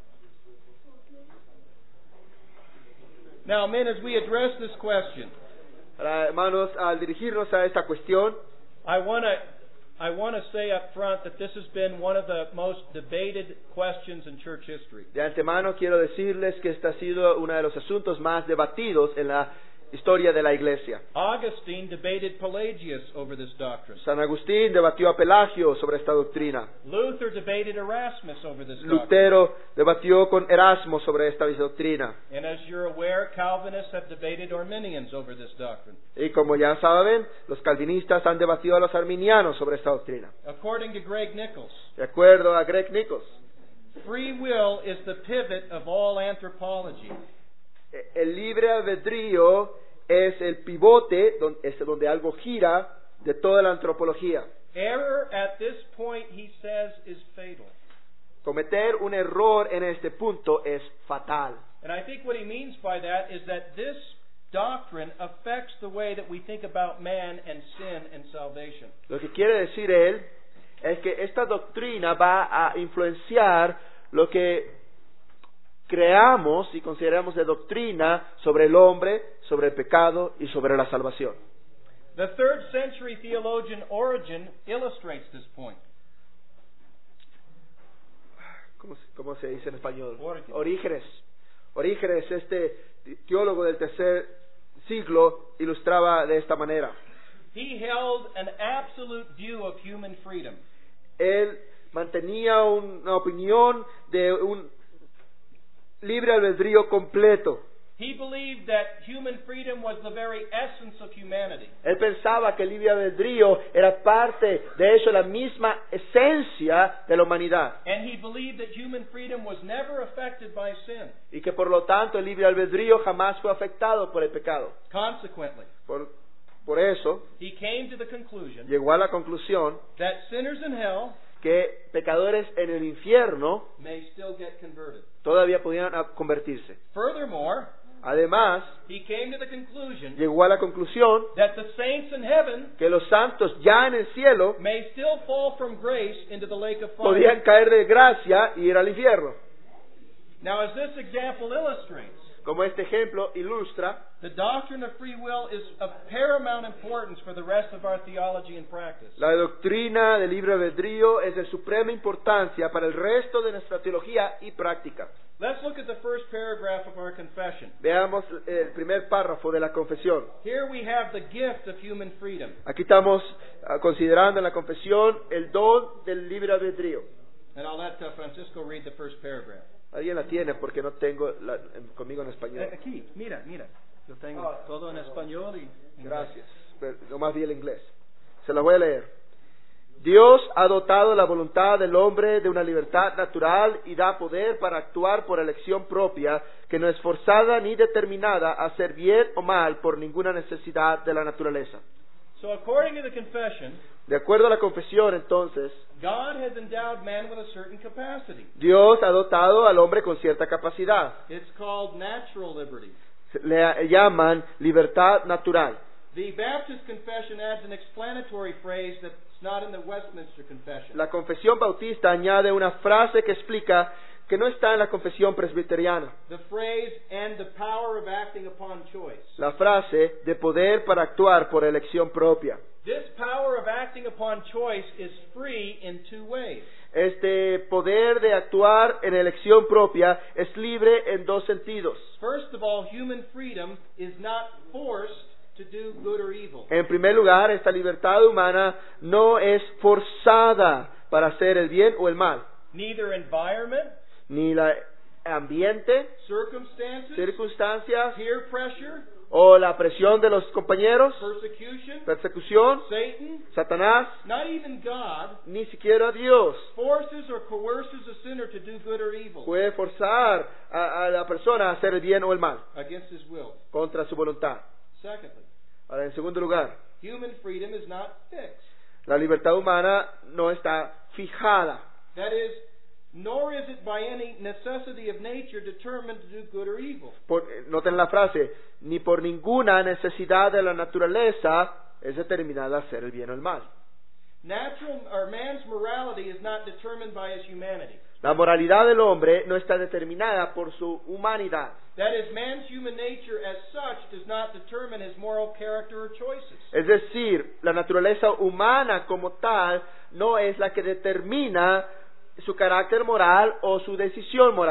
Speaker 1: Now, men, as we address this question,
Speaker 2: Ahora, hermanos, al dirigirnos a esta cuestión,
Speaker 1: I want to say up front that this has been one of the most debated questions in church history.
Speaker 2: de antemano quiero decirles que este ha sido uno de los asuntos más debatidos en la historia de la Iglesia.
Speaker 1: Augustine debated Pelagius over this doctrine.
Speaker 2: San Agustín debatió a Pelagio sobre esta doctrina.
Speaker 1: Luther debated Erasmus over this doctrine.
Speaker 2: Lutero debatió con Erasmo sobre esta doctrina.
Speaker 1: And as you're aware, Calvinists have debated Arminians over this doctrine.
Speaker 2: Y como ya saben, los calvinistas han debatido a los arminianos sobre esta doctrina.
Speaker 1: According to Greg Nichols,
Speaker 2: De acuerdo a Greg Nichols,
Speaker 1: free will is the pivot of all anthropology.
Speaker 2: el libre albedrío es el pivote donde algo gira de toda la antropología.
Speaker 1: Error at this point, he says, is fatal.
Speaker 2: Cometer un error en este punto es fatal.
Speaker 1: And I think what he means by that is that this doctrine affects the way that we think about man and sin and salvation.
Speaker 2: Lo que quiere decir él es que esta doctrina va a influenciar lo que creamos y consideramos de doctrina sobre el hombre, sobre el pecado y sobre la salvación.
Speaker 1: The 3rd century theologian Origen illustrates this point.
Speaker 2: ¿Cómo se dice en español?
Speaker 1: Orígenes.
Speaker 2: Orígenes, este teólogo del 3er siglo, ilustraba de esta manera.
Speaker 1: He held an absolute view of human freedom.
Speaker 2: Él mantenía una opinión de un libre albedrío completo.
Speaker 1: He believed that human freedom was the very essence of humanity.
Speaker 2: Él pensaba que el libre albedrío era parte, de hecho, la misma esencia de la humanidad.
Speaker 1: And he believed that human freedom was never affected by sin.
Speaker 2: Y que por lo tanto el libre albedrío jamás fue afectado por el pecado.
Speaker 1: Consequently,
Speaker 2: Por eso,
Speaker 1: he came to the conclusion
Speaker 2: llegó a la conclusión
Speaker 1: that sinners in hell
Speaker 2: que pecadores en el infierno
Speaker 1: may still get converted.
Speaker 2: todavía podían convertirse.
Speaker 1: Furthermore,
Speaker 2: Además,
Speaker 1: he came to the conclusion
Speaker 2: llegó a la conclusión
Speaker 1: that the saints in heaven
Speaker 2: que los santos ya en el cielo
Speaker 1: may still fall from grace into the lake of fire.
Speaker 2: podían caer de gracia y ir al infierno.
Speaker 1: Now, as this example illustrates,
Speaker 2: Como este ejemplo ilustra,
Speaker 1: the doctrine of free will is of paramount importance for the rest of our theology and practice.
Speaker 2: la doctrina del libre albedrío es de suprema importancia para el resto de nuestra teología y práctica.
Speaker 1: Let's look at the first paragraph of our confession.
Speaker 2: Veamos el primer párrafo de la confesión.
Speaker 1: Here we have the gift of human freedom.
Speaker 2: Aquí estamos considerando en la confesión el don del libre albedrío.
Speaker 1: And I'll let Francisco read the first paragraph.
Speaker 2: Alguien la tiene porque no tengo conmigo en español.
Speaker 1: Aquí, mira. Yo tengo todo en español y...
Speaker 2: Gracias. Pero nomás vi el inglés. Se la voy a leer. Dios ha dotado la voluntad del hombre de una libertad natural y da poder para actuar por elección propia, que no es forzada ni determinada a hacer bien o mal por ninguna necesidad de la naturaleza.
Speaker 1: So according to the confession,
Speaker 2: De acuerdo a la confesión, entonces,
Speaker 1: God has endowed man with a certain capacity.
Speaker 2: Dios ha dotado al hombre con cierta capacidad.
Speaker 1: It's called natural liberty.
Speaker 2: Le llaman libertad natural.
Speaker 1: The Baptist Confession adds an explanatory phrase that's not in the Westminster Confession.
Speaker 2: La confesión bautista añade una frase que explica que no está en la confesión presbiteriana.
Speaker 1: The phrase, and the power of acting upon choice.
Speaker 2: La frase de poder para actuar por elección propia.
Speaker 1: This power of acting upon choice is free in two ways.
Speaker 2: Este poder de actuar en elección propia es libre en dos sentidos.
Speaker 1: First of all, human freedom is not forced to do good or evil.
Speaker 2: En primer lugar, esta libertad humana no es forzada para hacer el bien o el mal.
Speaker 1: Neither environment,
Speaker 2: Ni el ambiente,
Speaker 1: circumstances,
Speaker 2: circunstancias
Speaker 1: peer pressure,
Speaker 2: o la presión de los compañeros,
Speaker 1: persecution,
Speaker 2: persecución,
Speaker 1: Satan,
Speaker 2: Satanás,
Speaker 1: not even God,
Speaker 2: ni siquiera Dios
Speaker 1: forces or coerces a sinner to do good or evil
Speaker 2: puede forzar a la persona a hacer el bien o el mal
Speaker 1: against his will.
Speaker 2: contra su voluntad.
Speaker 1: Secondly,
Speaker 2: Ahora, en segundo lugar,
Speaker 1: human freedom is not fixed.
Speaker 2: la libertad humana no está fijada.
Speaker 1: That is, nor is it by any necessity of nature determined to do good or evil.
Speaker 2: Noten la frase, ni por ninguna necesidad de la naturaleza es determinada a hacer el bien o el mal.
Speaker 1: Man's morality is not determined by his humanity.
Speaker 2: La moralidad del hombre no está determinada por su humanidad.
Speaker 1: That is, man's human nature as such does not determine his moral character or choices.
Speaker 2: Es decir, la naturaleza humana como tal no es la que determina su carácter moral o su decisión moral.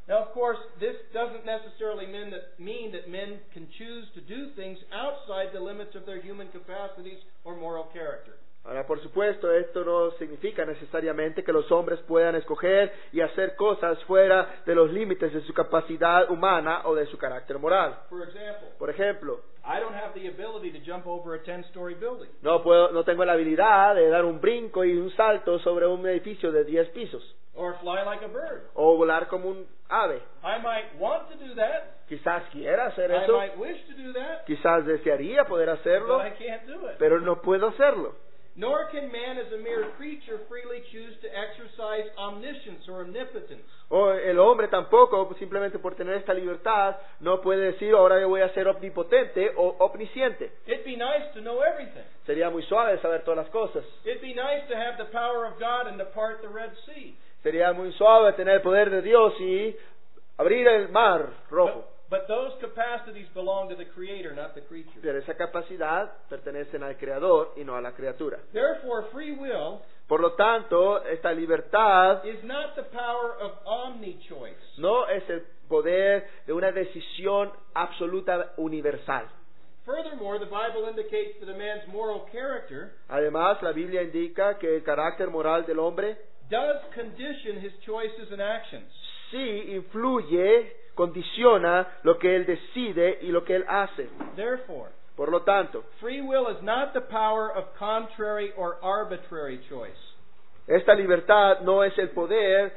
Speaker 1: Now, of course, this doesn't necessarily mean that men can choose to do things outside the limits of their human capacities or moral character.
Speaker 2: Ahora, por supuesto, esto no significa necesariamente que los hombres puedan escoger y hacer cosas fuera de los límites de su capacidad humana o de su carácter moral.
Speaker 1: For example,
Speaker 2: Por ejemplo,
Speaker 1: I don't have the ability to jump over a 10-story building.
Speaker 2: no tengo la habilidad de dar un brinco y un salto sobre un edificio de 10 pisos
Speaker 1: Or fly like a bird.
Speaker 2: o volar como un ave.
Speaker 1: I might want to do that.
Speaker 2: Quizás quiera hacer
Speaker 1: I
Speaker 2: eso,
Speaker 1: might wish to do that.
Speaker 2: quizás desearía poder
Speaker 1: But
Speaker 2: hacerlo,
Speaker 1: I can't do it.
Speaker 2: pero no puedo hacerlo.
Speaker 1: Nor can man as a mere creature freely choose to exercise omniscience or omnipotence.
Speaker 2: O el hombre tampoco, simplemente por tener esta libertad, no puede decir ahora yo voy a ser omnipotente o omnisciente.
Speaker 1: It'd be nice to know everything.
Speaker 2: Sería muy suave saber todas las cosas.
Speaker 1: It'd be nice to have the power of God and to part the Red Sea.
Speaker 2: Sería muy suave tener el poder de Dios y abrir el mar rojo.
Speaker 1: But those capacities belong to the Creator, not the creature.
Speaker 2: Pero esa capacidad pertenecen al Creador y no a la criatura.
Speaker 1: Therefore, free will
Speaker 2: Por lo tanto, esta libertad
Speaker 1: is not the power of omni-choice.
Speaker 2: no es el poder de una decisión absoluta universal.
Speaker 1: Furthermore, the Bible indicates that a man's moral character
Speaker 2: Además, la Biblia indica que el carácter moral del hombre
Speaker 1: does condition his choices and actions.
Speaker 2: sí influye, condiciona lo que él decide y lo que él hace.
Speaker 1: Therefore,
Speaker 2: Por lo tanto,
Speaker 1: free will is not the power of contrary or arbitrary choice.
Speaker 2: esta libertad no es el poder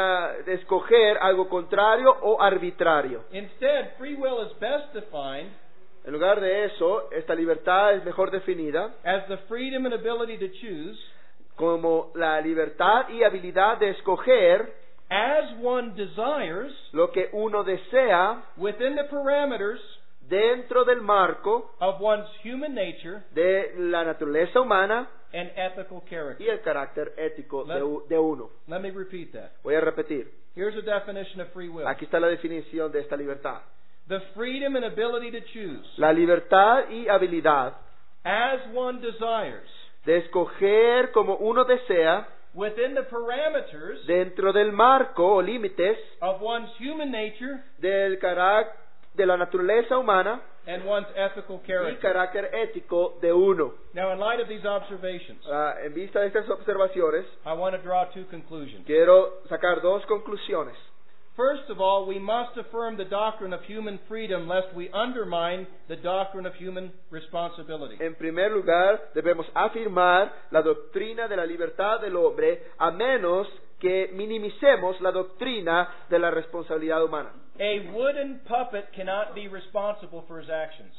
Speaker 2: de escoger algo contrario o arbitrario.
Speaker 1: Instead, free will is best defined
Speaker 2: En lugar de eso, esta libertad es mejor definida
Speaker 1: as the freedom and ability to choose
Speaker 2: como la libertad y habilidad de escoger
Speaker 1: as one desires
Speaker 2: lo que uno desea
Speaker 1: within the parameters
Speaker 2: dentro del marco
Speaker 1: of one's human nature
Speaker 2: de la naturaleza humana
Speaker 1: and ethical character.
Speaker 2: y el carácter ético de uno.
Speaker 1: Let me repeat that.
Speaker 2: Voy a repetir.
Speaker 1: Here's a definition of free will.
Speaker 2: Aquí está la definición de esta libertad.
Speaker 1: The freedom and ability to choose
Speaker 2: La libertad y habilidad
Speaker 1: as one desires
Speaker 2: de escoger como uno desea
Speaker 1: within the parameters
Speaker 2: dentro del marco o límites
Speaker 1: of one's human nature
Speaker 2: del carácter de la naturaleza humana
Speaker 1: and one's ethical
Speaker 2: y
Speaker 1: character.
Speaker 2: carácter ético de uno.
Speaker 1: Now, in light of these observations,
Speaker 2: En vista de estas observaciones,
Speaker 1: I want to draw two conclusions.
Speaker 2: quiero sacar dos conclusiones.
Speaker 1: First of all, we must affirm the doctrine of human freedom lest we undermine the doctrine of human responsibility.
Speaker 2: En primer lugar, debemos afirmar la doctrina de la libertad del hombre a menos que minimicemos la doctrina de la responsabilidad humana.
Speaker 1: A wooden puppet cannot be responsible for his actions.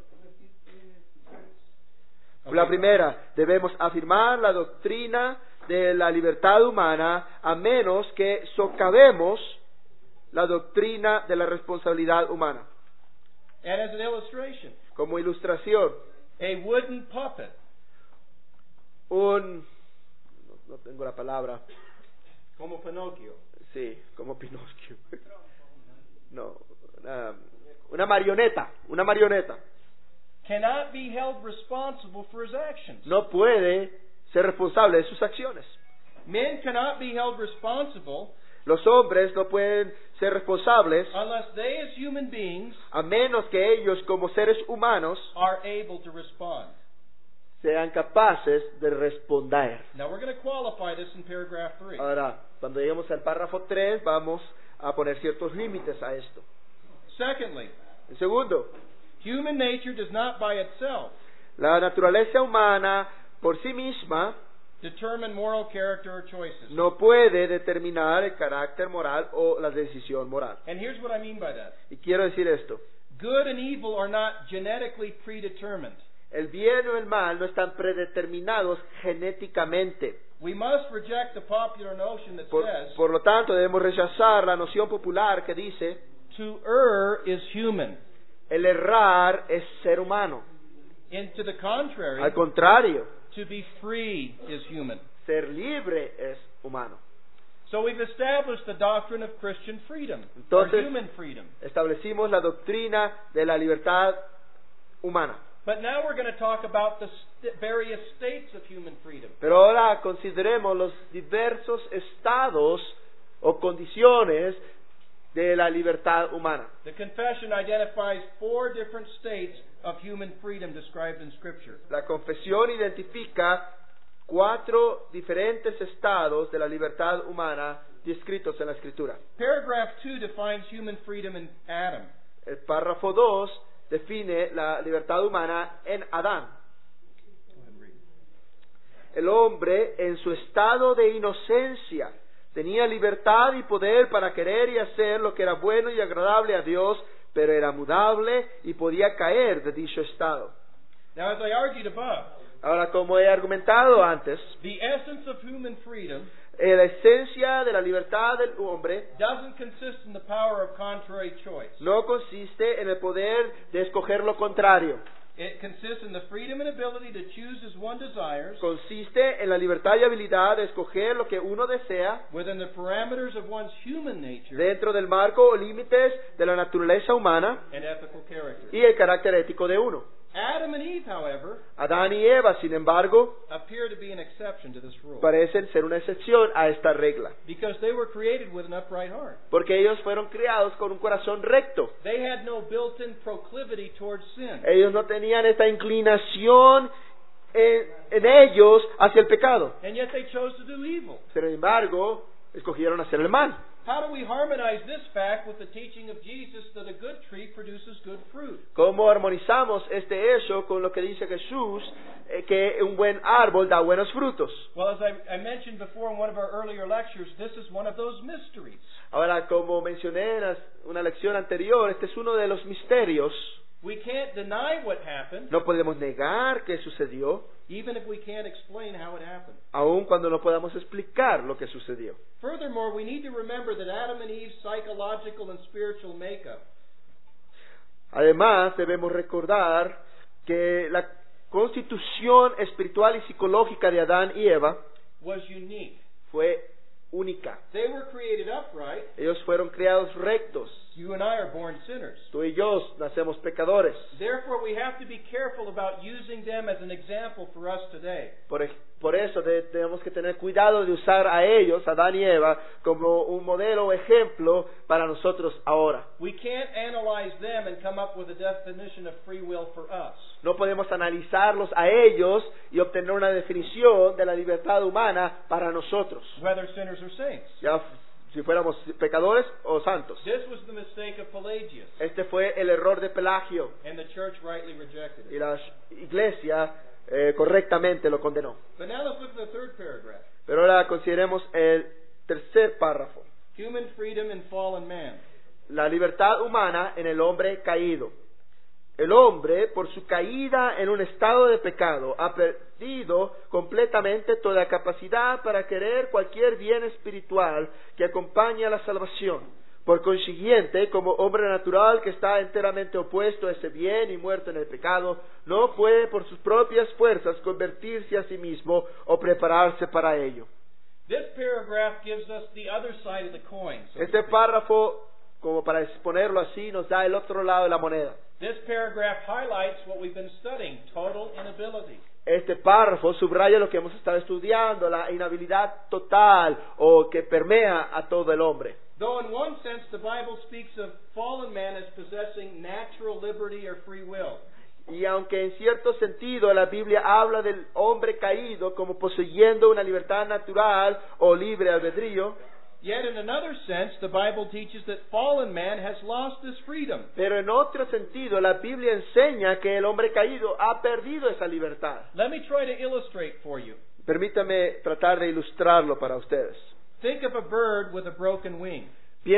Speaker 2: La primera, debemos afirmar la doctrina de la libertad humana a menos que socavemos la doctrina de la responsabilidad humana.
Speaker 1: And as an illustration,
Speaker 2: Como ilustración,
Speaker 1: a wooden puppet
Speaker 2: no tengo la palabra,
Speaker 1: como Pinocchio
Speaker 2: sí, como Pinocchio. No, una marioneta,
Speaker 1: cannot be held responsible for his actions.
Speaker 2: no puede ser responsable de sus acciones.
Speaker 1: Men cannot be held responsible
Speaker 2: Los hombres no pueden ser responsables
Speaker 1: unless they as human beings
Speaker 2: a menos que ellos como seres humanos
Speaker 1: are able to respond.
Speaker 2: sean capaces de responder.
Speaker 1: Now we're going to qualify this in paragraph 3.
Speaker 2: Ahora, cuando lleguemos al párrafo 3 vamos a poner ciertos límites a esto.
Speaker 1: Secondly,
Speaker 2: En segundo,
Speaker 1: human nature does not by itself
Speaker 2: la naturaleza humana por sí misma
Speaker 1: determine moral character or choices.
Speaker 2: no puede determinar el carácter moral o la decisión moral.
Speaker 1: And here's what I mean by that.
Speaker 2: Y quiero decir esto.
Speaker 1: Good and evil are not genetically predetermined.
Speaker 2: El bien o el mal no están predeterminados genéticamente.
Speaker 1: We must reject the popular notion that says
Speaker 2: Por lo tanto, debemos rechazar la noción popular que dice
Speaker 1: to err is human.
Speaker 2: el errar es ser humano.
Speaker 1: And to the contrary,
Speaker 2: Al contrario,
Speaker 1: to be free is human.
Speaker 2: ser libre es humano.
Speaker 1: So we've established the doctrine of Christian freedom, or
Speaker 2: Entonces,
Speaker 1: human freedom.
Speaker 2: establecimos la doctrina de la libertad humana.
Speaker 1: But now we're going to talk about the various states of human freedom.
Speaker 2: Pero ahora consideremos los diversos estados o condiciones de la libertad humana.
Speaker 1: The confession identifies 4 different states of human freedom described in Scripture.
Speaker 2: La confesión identifica 4 diferentes estados de la libertad humana descritos en la Escritura.
Speaker 1: Paragraph 2 defines human freedom in Adam.
Speaker 2: El párrafo 2 define la libertad humana en Adán. El hombre, en su estado de inocencia, tenía libertad y poder para querer y hacer lo que era bueno y agradable a Dios, pero era mudable y podía caer de dicho estado.
Speaker 1: Now, as I argued above,
Speaker 2: Ahora, como he argumentado antes,
Speaker 1: the essence of human freedom
Speaker 2: la esencia de la libertad del hombre
Speaker 1: doesn't consist in the power of contrary choice.
Speaker 2: no consiste en el poder de escoger lo contrario.
Speaker 1: It consists in the freedom and ability to choose as one desires
Speaker 2: Consiste en la libertad y habilidad de escoger lo que uno desea
Speaker 1: within the parameters of one's human nature
Speaker 2: dentro del marco o límites de la naturaleza humana
Speaker 1: and ethical character.
Speaker 2: y el carácter ético de uno.
Speaker 1: Adam and Eve, however,
Speaker 2: Adán y Eva, sin embargo,
Speaker 1: appear to be an exception to this rule
Speaker 2: parecen ser una excepción a esta regla,
Speaker 1: because they were created with an upright heart.
Speaker 2: porque ellos fueron criados con un corazón recto.
Speaker 1: They had no built-in proclivity towards sin.
Speaker 2: Ellos no tenían esta inclinación en ellos hacia el pecado.
Speaker 1: And yet they chose to do evil.
Speaker 2: Sin embargo, escogieron hacer el mal.
Speaker 1: How do we harmonize this fact with the teaching of Jesus that a good tree produces good fruit?
Speaker 2: ¿Cómo armonizamos este hecho con lo que dice Jesús, que un buen árbol da buenos frutos?
Speaker 1: Well, as I mentioned before in one of our earlier lectures, this is one of those mysteries.
Speaker 2: Ahora, como mencioné en una lección anterior, este es uno de los misterios.
Speaker 1: We can't deny what happened,
Speaker 2: No podemos negar que sucedió,
Speaker 1: even if we can't explain how it happened.
Speaker 2: aun cuando no podamos explicar lo que sucedió.
Speaker 1: Furthermore, we need to remember that Adam and Eve's psychological and spiritual makeup
Speaker 2: Además, debemos recordar que la constitución espiritual y psicológica de Adán y Eva
Speaker 1: was unique.
Speaker 2: fue única.
Speaker 1: They were created upright.
Speaker 2: Ellos fueron creados rectos.
Speaker 1: You and I are born sinners.
Speaker 2: Tú y yo nacemos pecadores.
Speaker 1: Therefore, we have to be careful about using them as an example for us today.
Speaker 2: Por eso tenemos que tener cuidado de usar a ellos, Adán y Eva, como un modelo o ejemplo para nosotros ahora.
Speaker 1: We can't analyze them and come up with a definition of free will for us.
Speaker 2: No podemos analizarlos a ellos y obtener una definición de la libertad humana para nosotros,
Speaker 1: Whether sinners or saints.
Speaker 2: ya si fuéramos pecadores o santos.
Speaker 1: This was the mistake of Pelagius,
Speaker 2: Este fue el error de Pelagio
Speaker 1: and the church rightly rejected
Speaker 2: y
Speaker 1: it.
Speaker 2: la iglesia correctamente lo condenó.
Speaker 1: But now let's look at the third paragraph.
Speaker 2: Pero ahora consideremos el tercer párrafo.
Speaker 1: Human freedom in fallen man.
Speaker 2: La libertad humana en el hombre caído. El hombre, por su caída en un estado de pecado, ha perdido completamente toda capacidad para querer cualquier bien espiritual que acompañe a la salvación. Por consiguiente, como hombre natural que está enteramente opuesto a ese bien y muerto en el pecado, no puede por sus propias fuerzas convertirse a sí mismo o prepararse para ello.
Speaker 1: This paragraph gives us the other side of the coin. So to
Speaker 2: Este
Speaker 1: speak.
Speaker 2: párrafo, como para exponerlo así, nos da el otro lado de la moneda.
Speaker 1: This paragraph highlights what we've been studying, total inability.
Speaker 2: Este párrafo subraya lo que hemos estado estudiando, la inhabilidad total o que permea a todo el hombre.
Speaker 1: Though in one sense the Bible speaks of fallen man as possessing natural liberty or free will.
Speaker 2: Y aunque en cierto sentido la Biblia habla del hombre caído como poseyendo una libertad natural o libre albedrío,
Speaker 1: Yet in another sense, the Bible teaches that fallen man has lost this freedom.
Speaker 2: pero en otro sentido la Biblia enseña que el hombre caído ha perdido esa libertad.
Speaker 1: Let me try to illustrate for you.
Speaker 2: Permítame tratar de ilustrarlo para ustedes.
Speaker 1: Think of a bird with a broken wing.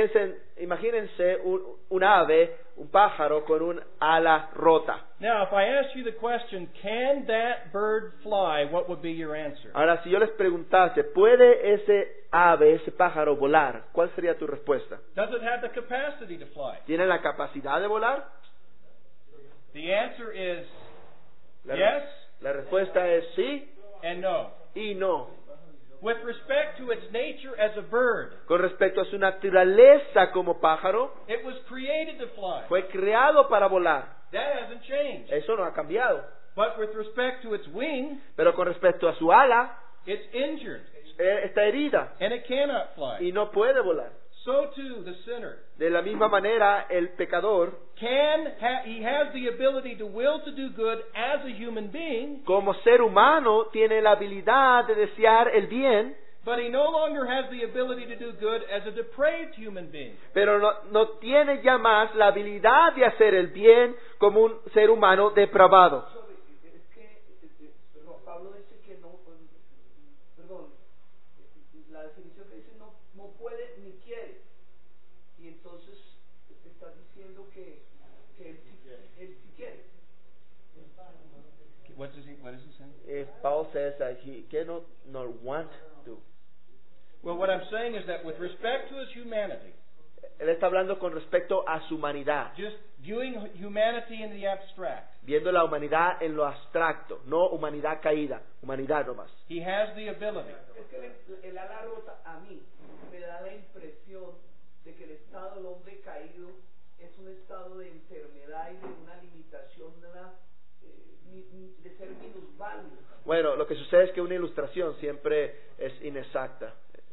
Speaker 2: Imagínense un ave, un pájaro con un ala rota.
Speaker 1: Now, if I ask you the question, can that bird fly, what would be your answer?
Speaker 2: Ahora, si yo les preguntase, ¿puede ese ave, ese pájaro volar? ¿Cuál sería tu respuesta?
Speaker 1: Does it have the capacity to fly?
Speaker 2: ¿Tiene la capacidad de volar?
Speaker 1: The answer is
Speaker 2: La,
Speaker 1: yes
Speaker 2: la respuesta es sí
Speaker 1: and no.
Speaker 2: y no.
Speaker 1: With respect to its nature as a bird,
Speaker 2: Con respecto a su naturaleza como pájaro,
Speaker 1: it was created to fly.
Speaker 2: fue creado para volar.
Speaker 1: That hasn't changed.
Speaker 2: Eso no ha cambiado.
Speaker 1: But with respect to its wing,
Speaker 2: Pero con respecto a su ala,
Speaker 1: it's injured
Speaker 2: está herida
Speaker 1: and it cannot fly.
Speaker 2: y no puede volar.
Speaker 1: so too the sinner.
Speaker 2: De la misma manera, el pecador,
Speaker 1: He has the ability to will to do good as a human being,
Speaker 2: como ser humano, tiene la habilidad de desear el bien,
Speaker 1: but he no longer has the ability to do good as a depraved human being.
Speaker 2: pero no tiene ya más la habilidad de hacer el bien como un ser humano depravado.
Speaker 3: Pablo dice que no, perdón, la definición que dice no puede ni quiere, y entonces está diciendo que él sí quiere.
Speaker 1: What is he saying?
Speaker 2: If Paul says that he cannot nor want to.
Speaker 1: Well, what I'm saying is that with respect to his humanity,
Speaker 2: Él está hablando con respecto a su humanidad,
Speaker 1: just viewing humanity in the abstract,
Speaker 2: viendo la humanidad en lo abstracto, no humanidad caída, humanidad nomás.
Speaker 1: he has the ability.
Speaker 3: Es que el ala rota a mí me da la impresión de que el estado del hombre caído es un estado de enfermedad y de una limitación de ser minusválido.
Speaker 2: Bueno, lo que sucede es que una ilustración siempre es inexacta.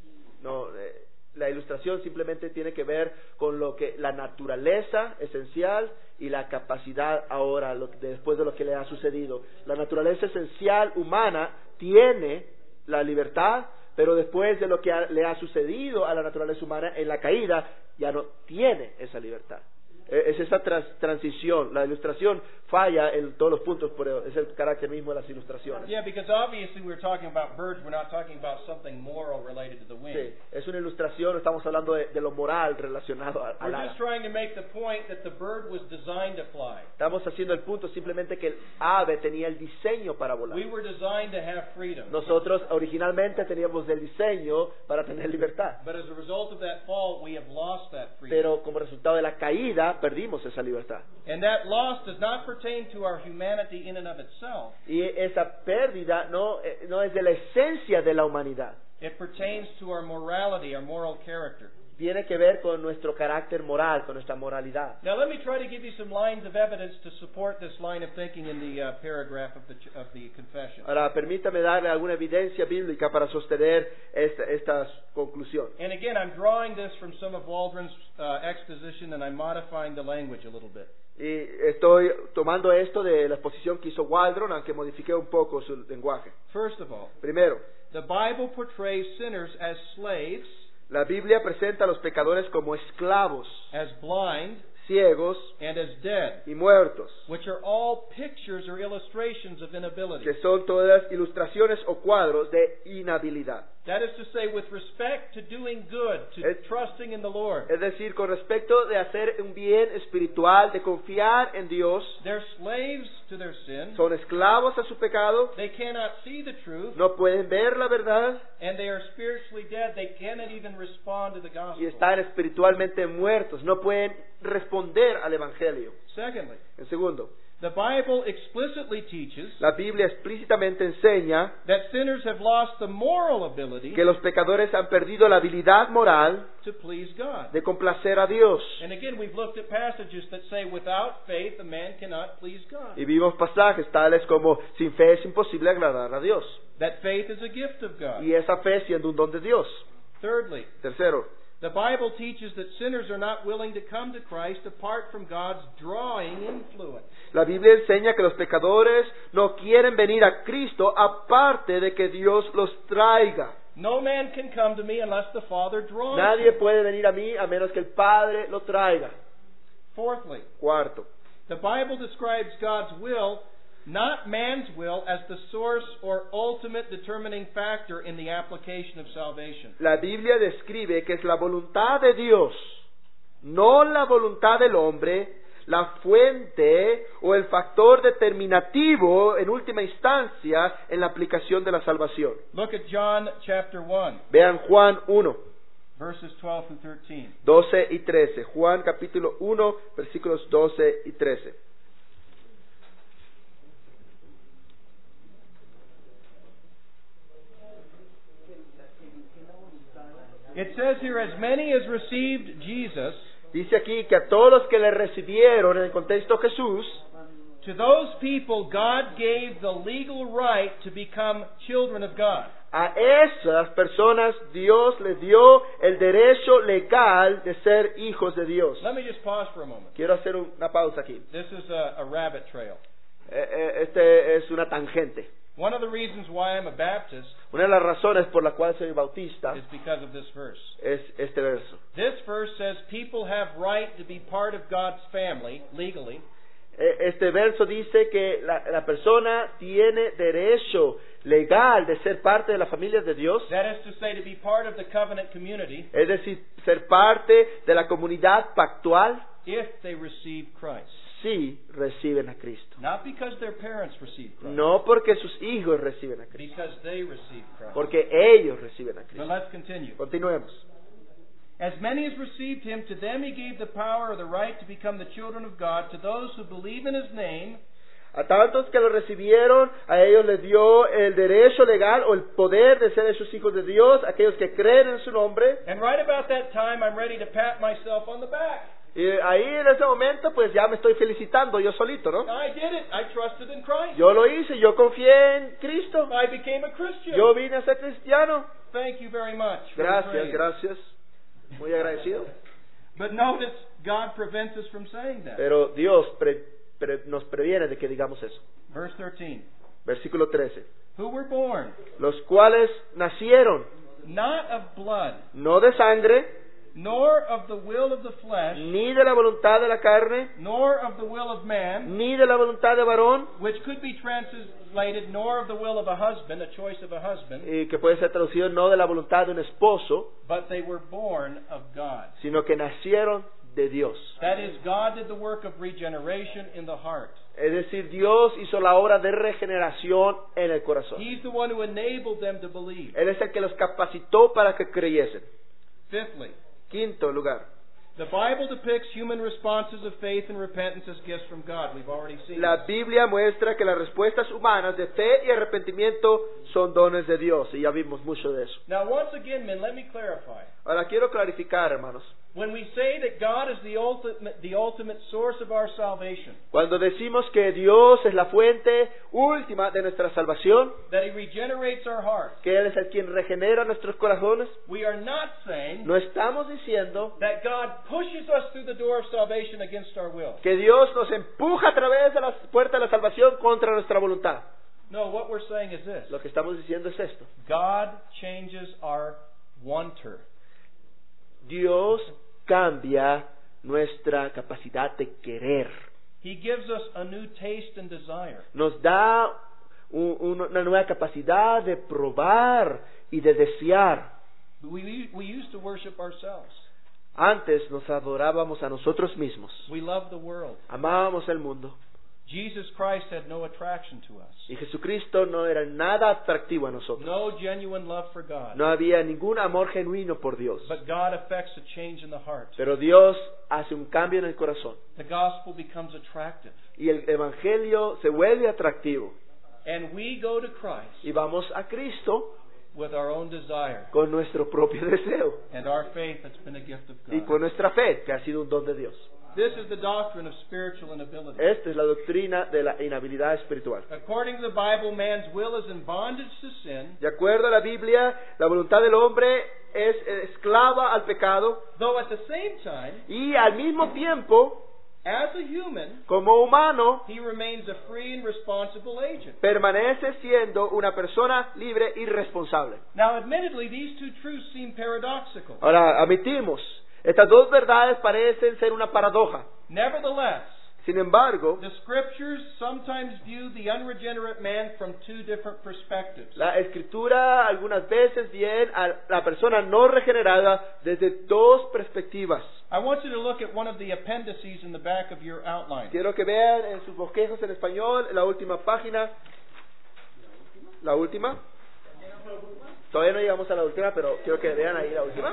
Speaker 2: No, la ilustración simplemente tiene que ver con lo que la naturaleza esencial y la capacidad ahora, después de lo que le ha sucedido. La naturaleza esencial humana tiene la libertad, pero después de lo que le ha sucedido a la naturaleza humana en la caída, ya no tiene esa libertad. Es esa transición. La ilustración falla en todos los puntos, pero es el carácter mismo de las ilustraciones.
Speaker 1: Yeah, because obviously we're talking about birds, we're not talking about something moral related to the wind.
Speaker 2: Sí, es una ilustración, estamos hablando de lo moral relacionado al
Speaker 1: We're
Speaker 2: ala.
Speaker 1: just trying to make the point that the bird was designed to fly.
Speaker 2: Estamos haciendo el punto simplemente que el ave tenía el diseño para volar.
Speaker 1: We were designed to have freedom.
Speaker 2: Nosotros originalmente teníamos el diseño para tener libertad,
Speaker 1: But as a result of that fall, we have lost that freedom.
Speaker 2: pero como resultado de la caída perdimos esa libertad.
Speaker 1: And that loss does not pertain to our humanity in and of itself.
Speaker 2: Y esa pérdida no es de la esencia de la humanidad,
Speaker 1: It pertains to our morality, our moral character.
Speaker 2: tiene que ver con nuestro carácter moral, con nuestra moralidad.
Speaker 1: Now let me try to give you some lines of evidence to support this line of thinking in the paragraph of the confession.
Speaker 2: Ahora, permítame darle alguna evidencia bíblica para sostener esta conclusión.
Speaker 1: And again, I'm drawing this from some of Waldron's exposition, and I'm modifying the language a little bit.
Speaker 2: Y estoy tomando esto de la exposición que hizo Waldron, aunque modifiqué un poco su lenguaje.
Speaker 1: First of all,
Speaker 2: Primero,
Speaker 1: the Bible portrays sinners as slaves,
Speaker 2: la Biblia presenta a los pecadores como esclavos,
Speaker 1: as blind,
Speaker 2: ciegos
Speaker 1: and as dead,
Speaker 2: y muertos,
Speaker 1: which are all pictures or illustrations of inability.
Speaker 2: que son todas ilustraciones o cuadros de inhabilidad.
Speaker 1: That is to say, with respect to doing good, to trusting in the Lord.
Speaker 2: Es decir, con respecto de hacer un bien espiritual, de confiar en Dios,
Speaker 1: They're slaves to their sin.
Speaker 2: son esclavos a su pecado,
Speaker 1: They cannot see the truth,
Speaker 2: no pueden ver la verdad
Speaker 1: and they are spiritually dead. They cannot even respond to the
Speaker 2: y
Speaker 1: gospel.
Speaker 2: están espiritualmente muertos, no pueden responder al Evangelio.
Speaker 1: Secondly,
Speaker 2: En segundo,
Speaker 1: the Bible explicitly teaches
Speaker 2: la Biblia explícitamente enseña
Speaker 1: that sinners have lost the moral ability
Speaker 2: que los pecadores han perdido la habilidad moral
Speaker 1: to please God.
Speaker 2: de complacer a Dios.
Speaker 1: And again, we've looked at passages that say without faith a man cannot please God.
Speaker 2: Y vimos pasajes tales como sin fe es imposible agradar a Dios.
Speaker 1: That faith is a gift of God.
Speaker 2: Y esa fe siendo un don de Dios.
Speaker 1: Thirdly,
Speaker 2: Tercero,
Speaker 1: the Bible teaches that sinners are not willing to come to Christ apart from God's drawing influence.
Speaker 2: la Biblia enseña que los pecadores no quieren venir a Cristo aparte de que Dios los traiga.
Speaker 1: No man can come to me unless the Father draws
Speaker 2: Nadie
Speaker 1: him.
Speaker 2: puede venir a mí a menos que el Padre lo traiga.
Speaker 1: Fourthly,
Speaker 2: Cuarto,
Speaker 1: the Bible describes God's will, not man's will, as the source or ultimate determining factor in the application of salvation.
Speaker 2: la Biblia describe que es la voluntad de Dios, no la voluntad del hombre, la fuente o el factor determinativo en última instancia en la aplicación de la salvación.
Speaker 1: Look at John chapter 1,
Speaker 2: Vean Juan 1,
Speaker 1: verses 12 through 13.
Speaker 2: 12 y 13. Juan capítulo 1, versículos 12 y 13.
Speaker 1: It says here, as many as received Jesus,
Speaker 2: Dice aquí que a todos los que le recibieron, en el contexto Jesús,
Speaker 1: To those people, God gave the legal right to become children of God.
Speaker 2: A esas personas Dios les dio el derecho legal de ser hijos de Dios.
Speaker 1: Let me just pause for a moment.
Speaker 2: Quiero hacer una pausa aquí.
Speaker 1: This is a rabbit trail.
Speaker 2: Este es una tangente.
Speaker 1: One of the reasons why I'm a Baptist
Speaker 2: Una de las razones por la cual soy bautista
Speaker 1: is because of this verse.
Speaker 2: es este verso.
Speaker 1: This verse says people have right to be part of God's family legally,
Speaker 2: Este verso dice que la persona tiene derecho legal de ser parte de la familia de Dios,
Speaker 1: that is to say, to be part of the covenant community,
Speaker 2: es decir, ser parte de la comunidad pactual
Speaker 1: if they receive Christ.
Speaker 2: si reciben a Cristo.
Speaker 1: Not because their parents receive Christ,
Speaker 2: No porque sus hijos reciben a Cristo,
Speaker 1: because they receive Christ.
Speaker 2: porque ellos reciben a
Speaker 1: But
Speaker 2: Cristo.
Speaker 1: let's continue.
Speaker 2: Continuemos.
Speaker 1: As many as received him, to them he gave the power or the right to become the children of God, to those who believe in his name,
Speaker 2: A tantos que lo recibieron, a ellos les dio el derecho legal o el poder de ser esos hijos de Dios, aquellos que creen en su nombre.
Speaker 1: and right about that time I'm ready to pat myself on the back.
Speaker 2: Y ahí en ese momento pues ya me estoy felicitando yo solito, ¿no?
Speaker 1: I did it. I trusted in Christ.
Speaker 2: Yo lo hice, yo confié en Cristo.
Speaker 1: I became a Christian.
Speaker 2: Yo vine a ser cristiano.
Speaker 1: Thank you very much. for the
Speaker 2: Gracias,
Speaker 1: praise.
Speaker 2: gracias. Muy agradecido.
Speaker 1: But notice, God prevents us from saying that.
Speaker 2: Pero Dios nos previene de que digamos eso.
Speaker 1: Verse 13.
Speaker 2: Versículo 13.
Speaker 1: Who were born,
Speaker 2: Los cuales nacieron
Speaker 1: not of blood,
Speaker 2: no de sangre,
Speaker 1: nor of the will of the flesh,
Speaker 2: ni de la voluntad de la carne,
Speaker 1: nor of the will of man,
Speaker 2: ni de la voluntad de varón,
Speaker 1: which could be translated, nor of the will of a husband, a choice of a husband,
Speaker 2: y que puede ser traducido no de la voluntad de un esposo,
Speaker 1: but they were born of God.
Speaker 2: sino que nacieron de Dios.
Speaker 1: That is, God did the work of regeneration in the heart.
Speaker 2: Es decir, Dios hizo la obra de regeneración en el corazón.
Speaker 1: He's the one who enabled them to believe.
Speaker 2: Él es el que los capacitó para que creyesen.
Speaker 1: Fifthly,
Speaker 2: Quinto lugar,
Speaker 1: the Bible depicts human responses of faith and repentance as gifts from God. We've already seen
Speaker 2: la
Speaker 1: this.
Speaker 2: Biblia muestra que las respuestas humanas de fe y arrepentimiento son dones de Dios, y ya vimos mucho de eso.
Speaker 1: Now, once again, men, let me clarify.
Speaker 2: Ahora quiero clarificar, hermanos.
Speaker 1: When we say that God is the ultimate source of our salvation,
Speaker 2: Cuando decimos que Dios es la fuente última de nuestra salvación,
Speaker 1: that He regenerates our hearts,
Speaker 2: que Él es el quien regenera nuestros corazones,
Speaker 1: we are not saying
Speaker 2: no estamos diciendo
Speaker 1: that God pushes us through the door of salvation against our will.
Speaker 2: que Dios nos empuja a través de las puertas de la salvación contra nuestra voluntad.
Speaker 1: No, what we're saying is this.
Speaker 2: Lo que estamos diciendo es esto.
Speaker 1: God changes our wanter.
Speaker 2: Dios cambia nuestra capacidad de querer.
Speaker 1: He gives us a new taste and desire.
Speaker 2: Nos da una nueva capacidad de probar y de desear.
Speaker 1: We used to worship ourselves.
Speaker 2: Antes nos adorábamos a nosotros mismos.
Speaker 1: We loved the world.
Speaker 2: Amábamos el mundo.
Speaker 1: Jesus Christ had no attraction to us.
Speaker 2: Y Jesucristo no era nada atractivo a nosotros.
Speaker 1: No genuine love for God.
Speaker 2: No había ningún amor genuino por Dios.
Speaker 1: But God affects a change in the heart.
Speaker 2: Pero Dios hace un cambio en el corazón.
Speaker 1: The gospel becomes attractive.
Speaker 2: Y el evangelio se vuelve atractivo.
Speaker 1: And we go to Christ
Speaker 2: Y vamos a Cristo
Speaker 1: with our own desire
Speaker 2: con nuestro propio deseo.
Speaker 1: and our faith that's been a gift of
Speaker 2: Y
Speaker 1: God.
Speaker 2: con nuestra fe, que ha sido un don de Dios.
Speaker 1: This is the doctrine of spiritual inability.
Speaker 2: Esta es la doctrina de la inhabilidad espiritual.
Speaker 1: According to the Bible, man's will is in bondage to sin,
Speaker 2: De acuerdo a la Biblia, la voluntad del hombre es esclava al pecado
Speaker 1: though at the same time,
Speaker 2: y al mismo tiempo,
Speaker 1: as a human,
Speaker 2: como humano,
Speaker 1: he remains a free and responsible agent.
Speaker 2: permanece siendo una persona libre y responsable.
Speaker 1: Now, admittedly, these two truths seem paradoxical.
Speaker 2: Ahora, admitimos, estas dos verdades parecen ser una paradoja.
Speaker 1: Nevertheless,
Speaker 2: Sin embargo,
Speaker 1: the Scriptures sometimes view the unregenerate man from two different perspectives.
Speaker 2: la Escritura algunas veces ve a la persona no regenerada desde dos perspectivas.
Speaker 1: I want you to look at one of the appendices in the back of your outline.
Speaker 2: Quiero que vean en sus bosquejos en español, la última página. ¿La última? Todavía no llegamos a la última, pero quiero que vean ahí la última.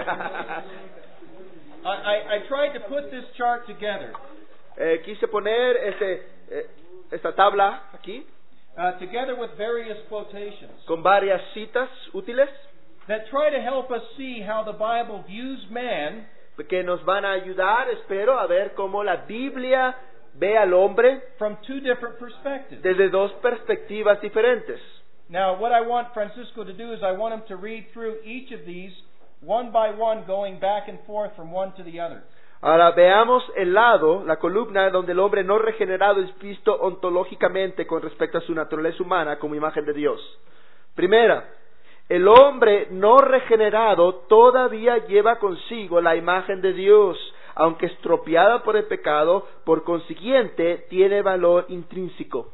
Speaker 1: I tried to put this chart together,
Speaker 2: Quise poner esta tabla aquí,
Speaker 1: together with various quotations,
Speaker 2: con varias citas útiles,
Speaker 1: that try to help us see how the Bible views man
Speaker 2: que nos van a ayudar, espero, a ver cómo la Biblia ve al hombre
Speaker 1: from two different perspectives.
Speaker 2: desde dos perspectivas diferentes.
Speaker 1: Now, what I want Francisco to do is I want him to read through each of these one by one, going back and forth from one to the other.
Speaker 2: Ahora veamos el lado, la columna donde el hombre no regenerado es visto ontológicamente con respecto a su naturaleza humana como imagen de Dios. Primera, el hombre no regenerado todavía lleva consigo la imagen de Dios, aunque estropeada por el pecado, por consiguiente tiene valor intrínseco.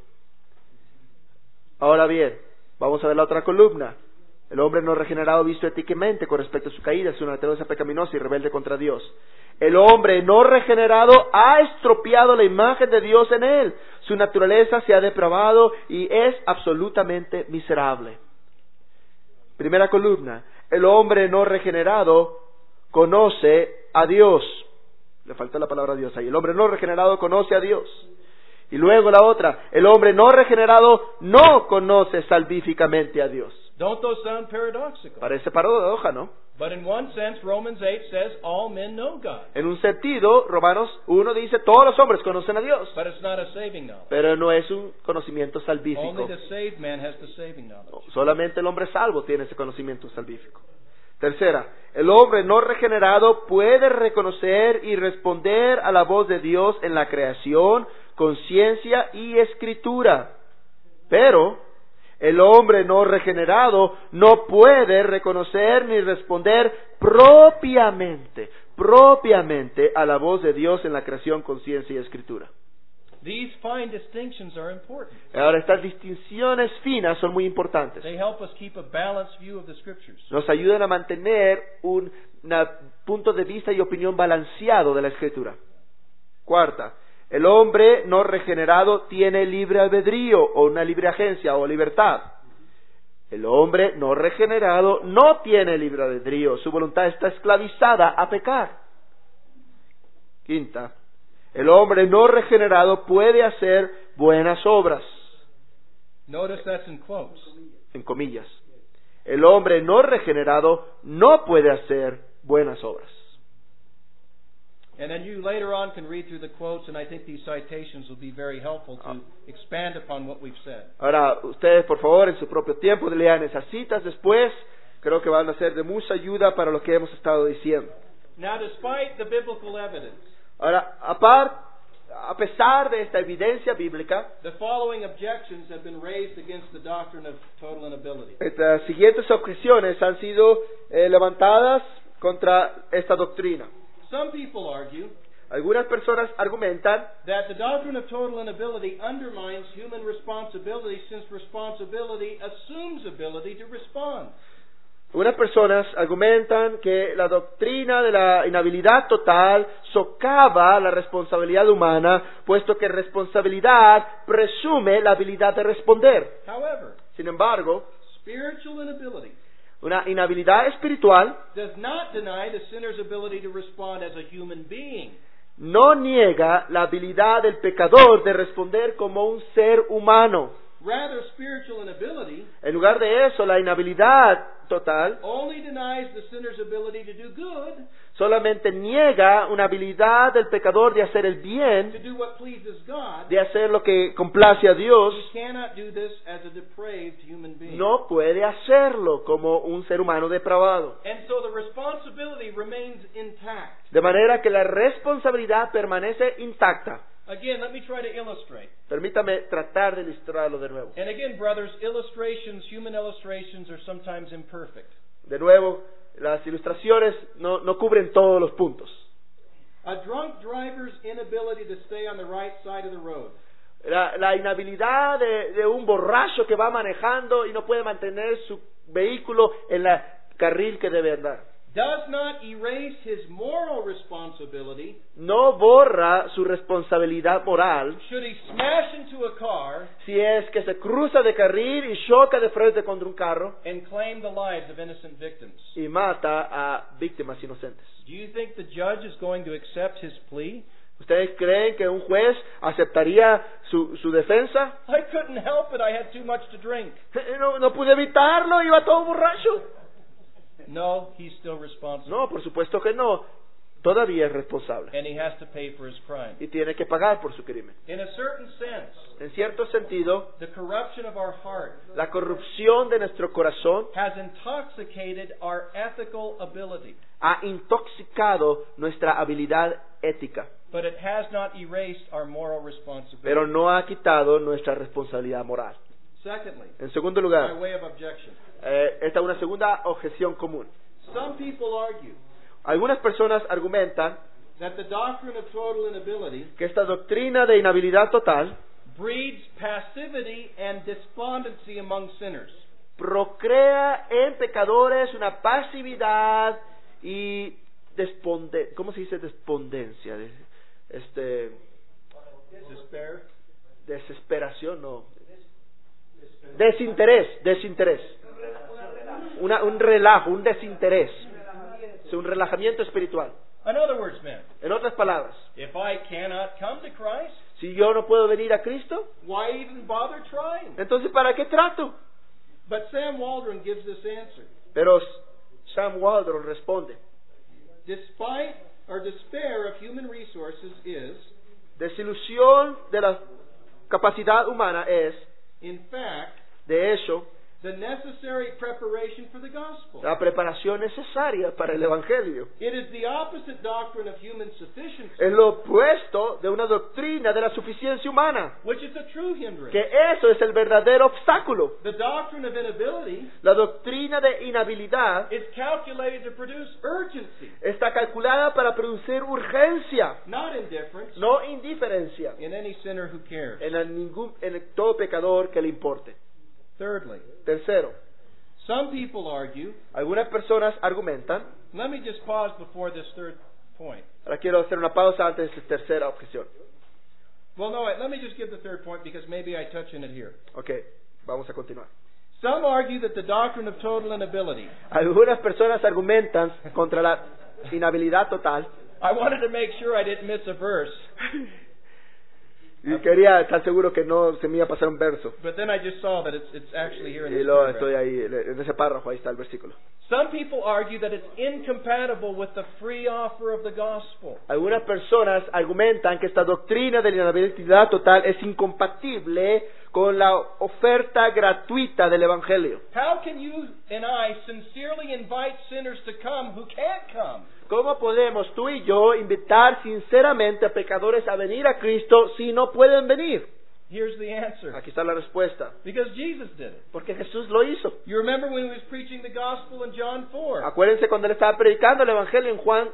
Speaker 2: Ahora bien, vamos a ver la otra columna. El hombre no regenerado visto éticamente con respecto a su caída, su naturaleza pecaminosa y rebelde contra Dios. El hombre no regenerado ha estropeado la imagen de Dios en él. Su naturaleza se ha depravado y es absolutamente miserable. Primera columna. El hombre no regenerado conoce a Dios. Le falta la palabra Dios ahí. El hombre no regenerado conoce a Dios. Y luego la otra. El hombre no regenerado no conoce salvíficamente a Dios.
Speaker 1: Don't those sound paradoxical?
Speaker 2: Parece paradoja, ¿no?
Speaker 1: But in one sense, Romans 8 says all men know God.
Speaker 2: En un sentido, Romanos 1 dice, todos los hombres conocen a Dios.
Speaker 1: But it's not a saving knowledge.
Speaker 2: Pero no es un conocimiento
Speaker 1: Only
Speaker 2: salvífico.
Speaker 1: the saved man has the saving knowledge.
Speaker 2: Solamente el hombre salvo tiene ese conocimiento salvífico. Tercera, el hombre no regenerado puede reconocer y responder a la voz de Dios en la creación, conciencia y escritura. Pero el hombre no regenerado no puede reconocer ni responder propiamente a la voz de Dios en la creación, conciencia y escritura.
Speaker 1: These fine distinctions are important.
Speaker 2: Ahora, estas distinciones finas son muy importantes.
Speaker 1: They help us keep a balanced view of the Scriptures.
Speaker 2: Nos ayudan a mantener un punto de vista y opinión balanceado de la Escritura. Cuarta, el hombre no regenerado tiene libre albedrío o una libre agencia o libertad. El hombre no regenerado no tiene libre albedrío, su voluntad está esclavizada a pecar. Quinta, el hombre no regenerado puede hacer buenas obras.
Speaker 1: Notice that's in quotes.
Speaker 2: En comillas. El hombre no regenerado no puede hacer buenas obras.
Speaker 1: And then you later on can read through the quotes, and I think these citations will be very helpful to expand upon what we've said.
Speaker 2: Ahora, ustedes por favor en su propio tiempo lean esas citas después. Creo que van a ser de mucha ayuda para lo que hemos estado diciendo.
Speaker 1: Now, despite the biblical evidence,
Speaker 2: Ahora, a pesar de esta evidencia bíblica,
Speaker 1: the following objections have been raised against the doctrine of total inability.
Speaker 2: estas siguientes objeciones han sido levantadas contra esta doctrina.
Speaker 1: Some people argue
Speaker 2: Algunas personas argumentan
Speaker 1: that the doctrine of total inability undermines human responsibility, since responsibility assumes ability to respond.
Speaker 2: Algunas personas argumentan que la doctrina de la inhabilidad total socava la responsabilidad humana, puesto que responsabilidad presume la habilidad de responder.
Speaker 1: However,
Speaker 2: Sin embargo,
Speaker 1: spiritual inability
Speaker 2: una inhabilidad espiritual
Speaker 1: does not deny the sinner's ability to respond as a human being.
Speaker 2: no niega la habilidad del pecador de responder como un ser humano.
Speaker 1: Rather, spiritual inability
Speaker 2: En lugar de eso, la inhabilidad total
Speaker 1: only denies the sinner's ability to do good,
Speaker 2: solamente niega una habilidad del pecador de hacer el
Speaker 1: to
Speaker 2: bien,
Speaker 1: do what pleases God.
Speaker 2: de hacer lo que complace a Dios.
Speaker 1: He cannot do this as a depraved human being.
Speaker 2: No puede hacerlo como un ser humano depravado.
Speaker 1: And so the responsibility remains intact.
Speaker 2: De manera que la responsabilidad permanece intacta.
Speaker 1: Again, let me try to illustrate.
Speaker 2: Permítame tratar de ilustrarlo de nuevo.
Speaker 1: And again, brothers, illustrations, human illustrations, are sometimes imperfect.
Speaker 2: De nuevo, las ilustraciones no cubren todos los puntos.
Speaker 1: A drunk driver's inability to stay on the right side of the road
Speaker 2: La inhabilidad de un borracho que va manejando y no puede mantener su vehículo en el carril que debe andar.
Speaker 1: does not erase his moral responsibility
Speaker 2: No borra su responsabilidad moral
Speaker 1: should he smash into a car
Speaker 2: si es que se cruza de carril y choca de frente contra un carro
Speaker 1: and claim the lives of innocent victims.
Speaker 2: y mata a víctimas inocentes.
Speaker 1: Do you think the judge is going to accept his plea?
Speaker 2: ¿Ustedes creen que un juez aceptaría su defensa?
Speaker 1: I couldn't help it, I had too much to drink.
Speaker 2: No pude evitarlo, iba todo borracho.
Speaker 1: No, he's still responsible.
Speaker 2: No, por supuesto que no. todavía es responsable
Speaker 1: and he has to pay for his crime.
Speaker 2: y tiene que pagar por su crimen.
Speaker 1: In a certain sense,
Speaker 2: En cierto sentido,
Speaker 1: the corruption of our heart
Speaker 2: la corrupción de nuestro corazón
Speaker 1: has intoxicated our ethical ability,
Speaker 2: ha intoxicado nuestra habilidad ética,
Speaker 1: but it has not erased our moral responsibility.
Speaker 2: pero no ha quitado nuestra responsabilidad moral.
Speaker 1: Secondly,
Speaker 2: En segundo
Speaker 1: by
Speaker 2: lugar,
Speaker 1: way of objection,
Speaker 2: esta es una segunda objeción común.
Speaker 1: some people argue
Speaker 2: Algunas personas argumentan
Speaker 1: that the doctrine of total inability
Speaker 2: que esta doctrina de inhabilidad total
Speaker 1: breeds passivity and despondency among sinners.
Speaker 2: procrea en pecadores una pasividad y ¿cómo se dice despondencia?
Speaker 1: Despair.
Speaker 2: Desesperación, no. Desinterés. Un relajo, un desinterés. Es un relajamiento espiritual.
Speaker 1: In other words, men,
Speaker 2: En otras palabras,
Speaker 1: if I cannot come to Christ,
Speaker 2: si yo no puedo venir a Cristo,
Speaker 1: why even bother trying?
Speaker 2: entonces ¿para qué trato?
Speaker 1: But Sam Waldron gives this answer.
Speaker 2: Pero Sam Waldron responde:
Speaker 1: Despite or despair of human resources is,
Speaker 2: desilusión de la capacidad humana es,
Speaker 1: in fact,
Speaker 2: de hecho,
Speaker 1: the necessary preparation for the gospel.
Speaker 2: la preparación necesaria para el Evangelio.
Speaker 1: It is the opposite doctrine of human sufficiency,
Speaker 2: Es lo opuesto de una doctrina de la suficiencia humana,
Speaker 1: which is a true hindrance.
Speaker 2: que eso es el verdadero obstáculo.
Speaker 1: The doctrine of inability
Speaker 2: La doctrina de inhabilidad
Speaker 1: is calculated to produce urgency,
Speaker 2: está calculada para producir urgencia,
Speaker 1: not indifference,
Speaker 2: no indiferencia,
Speaker 1: in any sinner who cares.
Speaker 2: en todo pecador que le importe.
Speaker 1: Thirdly,
Speaker 2: Tercero,
Speaker 1: some people argue,
Speaker 2: algunas personas argumentan,
Speaker 1: let me just pause before this third point.
Speaker 2: ahora quiero hacer una pausa antes de esta tercera objeción.
Speaker 1: Well, no, let me just give the third point because maybe I touch on it here.
Speaker 2: Ok, vamos a continuar.
Speaker 1: Some argue that the doctrine of total inability.
Speaker 2: Algunas personas argumentan contra la inhabilidad total.
Speaker 1: I wanted to make sure I didn't miss a verse,
Speaker 2: Y quería estar seguro que no se me iba a pasar un verso.
Speaker 1: but then I just saw that it's actually here in
Speaker 2: Y
Speaker 1: this
Speaker 2: luego
Speaker 1: paragraph.
Speaker 2: estoy ahí, en ese párrafo, ahí está el versículo.
Speaker 1: Some people argue that it's incompatible with the free offer of the gospel.
Speaker 2: Algunas personas argumentan que esta doctrina de la inhabilidad total es incompatible con la oferta gratuita del Evangelio.
Speaker 1: How can you and I sincerely invite sinners to come who can't come?
Speaker 2: ¿Cómo podemos tú y yo invitar sinceramente a pecadores a venir a Cristo si no pueden venir?
Speaker 1: Here's the answer.
Speaker 2: Aquí está la respuesta.
Speaker 1: Because Jesus did it.
Speaker 2: Porque Jesús lo hizo.
Speaker 1: You remember when he was preaching the gospel in John 4?
Speaker 2: Acuérdense cuando él estaba predicando el Evangelio en Juan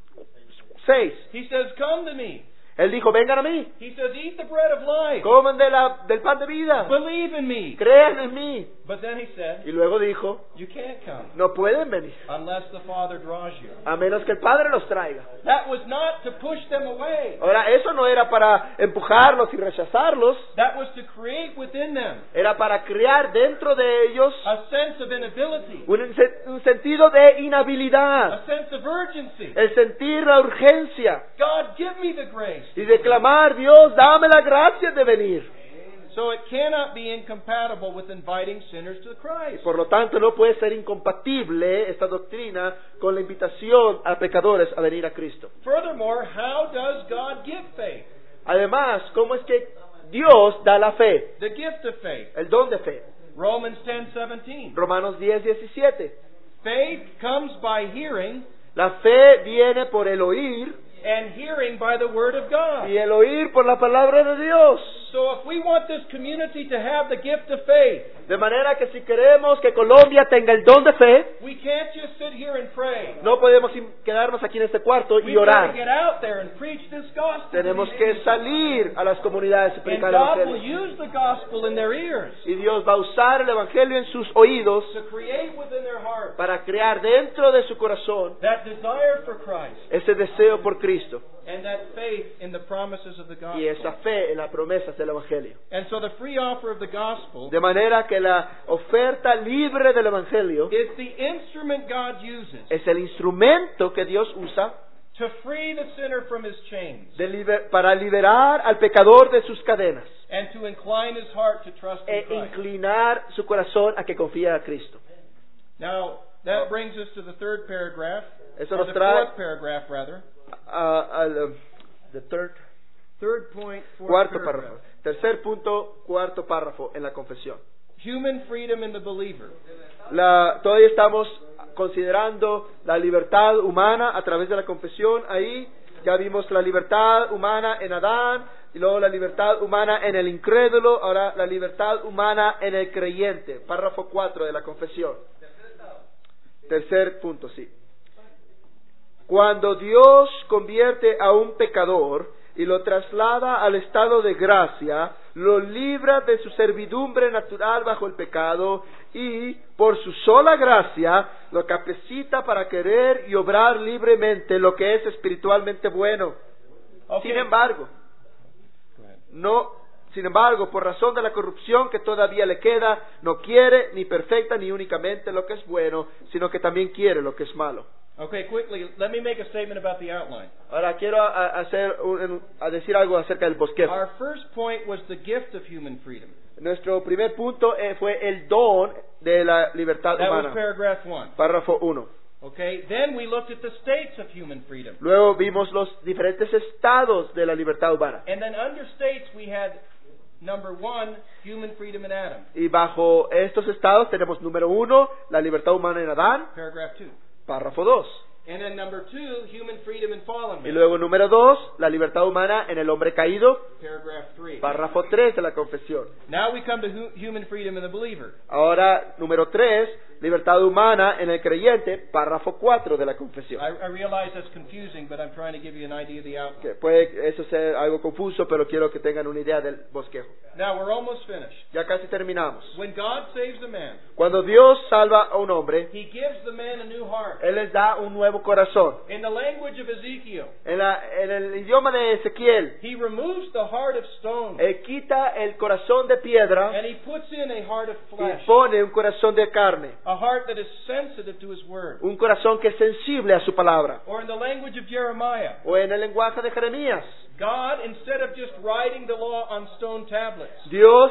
Speaker 2: 6.
Speaker 1: He says, come to me.
Speaker 2: Él dijo, vengan a mí,
Speaker 1: He says, eat the bread of life.
Speaker 2: coman del pan de vida,
Speaker 1: Believe in me.
Speaker 2: crean en mí.
Speaker 1: But then he said,
Speaker 2: Y luego dijo,
Speaker 1: you can't come
Speaker 2: no pueden venir,
Speaker 1: unless the Father draws you.
Speaker 2: a menos que el Padre los traiga.
Speaker 1: That was not to push them away.
Speaker 2: Ahora, eso no era para empujarlos y rechazarlos,
Speaker 1: That was to create within them
Speaker 2: era para crear dentro de ellos
Speaker 1: a sense of inability,
Speaker 2: un sentido de
Speaker 1: a
Speaker 2: inhabilidad,
Speaker 1: sense of urgency.
Speaker 2: el sentir la urgencia
Speaker 1: God, give me the grace.
Speaker 2: y declamar, Dios, dame la gracia de venir.
Speaker 1: So it cannot be incompatible with inviting sinners to Christ.
Speaker 2: Por lo tanto, no puede ser incompatible esta doctrina con la invitación a pecadores a venir a Cristo.
Speaker 1: Furthermore, how does God give faith?
Speaker 2: Además, ¿cómo es que Dios da la fe?
Speaker 1: The gift of faith.
Speaker 2: El don de fe.
Speaker 1: Romans 10:17.
Speaker 2: Romanos 10:17.
Speaker 1: Faith comes by hearing,
Speaker 2: La fe viene por el oír
Speaker 1: and hearing by the word of God.
Speaker 2: y el oír por la palabra de Dios.
Speaker 1: So if we want this community to have the gift of faith,
Speaker 2: De manera que si queremos que Colombia tenga el don de fe,
Speaker 1: we can't just sit here and pray.
Speaker 2: no podemos quedarnos aquí en este cuarto y
Speaker 1: We've got to
Speaker 2: orar.
Speaker 1: get out there and preach this gospel.
Speaker 2: Tenemos que salir a las comunidades y
Speaker 1: And
Speaker 2: predicar el
Speaker 1: God will
Speaker 2: Evangelio.
Speaker 1: use the gospel in their ears
Speaker 2: Y Dios va a usar el Evangelio en sus oídos
Speaker 1: to create within their heart
Speaker 2: para crear dentro de su corazón
Speaker 1: that desire for Christ
Speaker 2: ese deseo por Cristo
Speaker 1: and that faith in the promises of the
Speaker 2: y esa
Speaker 1: gospel.
Speaker 2: fe en las promesas del Evangelio.
Speaker 1: And so the free offer of the gospel
Speaker 2: De manera que la oferta libre del Evangelio
Speaker 1: is the instrument God uses
Speaker 2: es el instrumento que Dios usa
Speaker 1: to free the sinner from his chains
Speaker 2: para liberar al pecador de sus cadenas
Speaker 1: and to incline his heart to trust in
Speaker 2: e
Speaker 1: Christ.
Speaker 2: inclinar su corazón a que confíe a Cristo.
Speaker 1: Now, that brings us to the third paragraph,
Speaker 2: Eso
Speaker 1: or
Speaker 2: nos
Speaker 1: the
Speaker 2: trae
Speaker 1: fourth paragraph rather.
Speaker 2: the third.
Speaker 1: Third point, fourth
Speaker 2: Cuarto
Speaker 1: paragraph.
Speaker 2: párrafo. Tercer punto, cuarto párrafo en la confesión.
Speaker 1: Human freedom in the believer.
Speaker 2: Todavía estamos considerando la libertad humana a través de la confesión. Ahí ya vimos la libertad humana en Adán, y luego la libertad humana en el incrédulo, ahora la libertad humana en el creyente. Párrafo 4 de la confesión. Tercer punto, sí. Cuando Dios convierte a un pecador y lo traslada al estado de gracia, lo libra de su servidumbre natural bajo el pecado y, por su sola gracia, lo capacita para querer y obrar libremente lo que es espiritualmente bueno.
Speaker 1: Okay.
Speaker 2: Sin embargo, por razón de la corrupción que todavía le queda, no quiere ni perfecta ni únicamente lo que es bueno, sino que también quiere lo que es malo.
Speaker 1: Okay, quickly, let me make a statement about the outline.
Speaker 2: Ahora quiero decir algo acerca del bosquejo.
Speaker 1: Our first point was the gift of human freedom.
Speaker 2: Nuestro primer punto fue el don de la libertad
Speaker 1: That was
Speaker 2: humana.
Speaker 1: paragraph 1.
Speaker 2: Párrafo 1.
Speaker 1: Okay, then we looked at the states of human freedom.
Speaker 2: Luego vimos los diferentes estados de la libertad humana.
Speaker 1: And then under states we had number 1, human freedom in Adam.
Speaker 2: Y bajo estos estados tenemos número 1, la libertad humana en Adán.
Speaker 1: Paragraph 2.
Speaker 2: Párrafo 2.
Speaker 1: And then number 2, human freedom in fallen
Speaker 2: Y
Speaker 1: man.
Speaker 2: luego número 2, la libertad humana en el hombre caído.
Speaker 1: Paragraph 3.
Speaker 2: Párrafo 3 de la confesión.
Speaker 1: Now we come to human freedom in the believer.
Speaker 2: Ahora, número 3, libertad humana en el creyente. Párrafo 4 de la confesión.
Speaker 1: I realize that's confusing, but I'm trying to give you an idea of the outline.
Speaker 2: Que puede eso ser algo confuso, pero quiero que tengan una idea del bosquejo.
Speaker 1: Now we're almost finished.
Speaker 2: Ya casi terminamos.
Speaker 1: When God saves a man,
Speaker 2: Cuando Dios salva a un hombre,
Speaker 1: He gives the man a new heart.
Speaker 2: Él les da un nuevo corazón.
Speaker 1: In the language of Ezekiel,
Speaker 2: En el idioma de Ezequiel,
Speaker 1: He removes the heart of stone
Speaker 2: Él quita el corazón de piedra
Speaker 1: and He puts in a heart of
Speaker 2: y
Speaker 1: flesh,
Speaker 2: pone un corazón de carne.
Speaker 1: a heart that is sensitive to His word.
Speaker 2: Un corazón que es sensible a su palabra.
Speaker 1: Or in the language of Jeremiah,
Speaker 2: O en el lenguaje de Jeremías,
Speaker 1: God, instead of just writing the law on stone tablets,
Speaker 2: Dios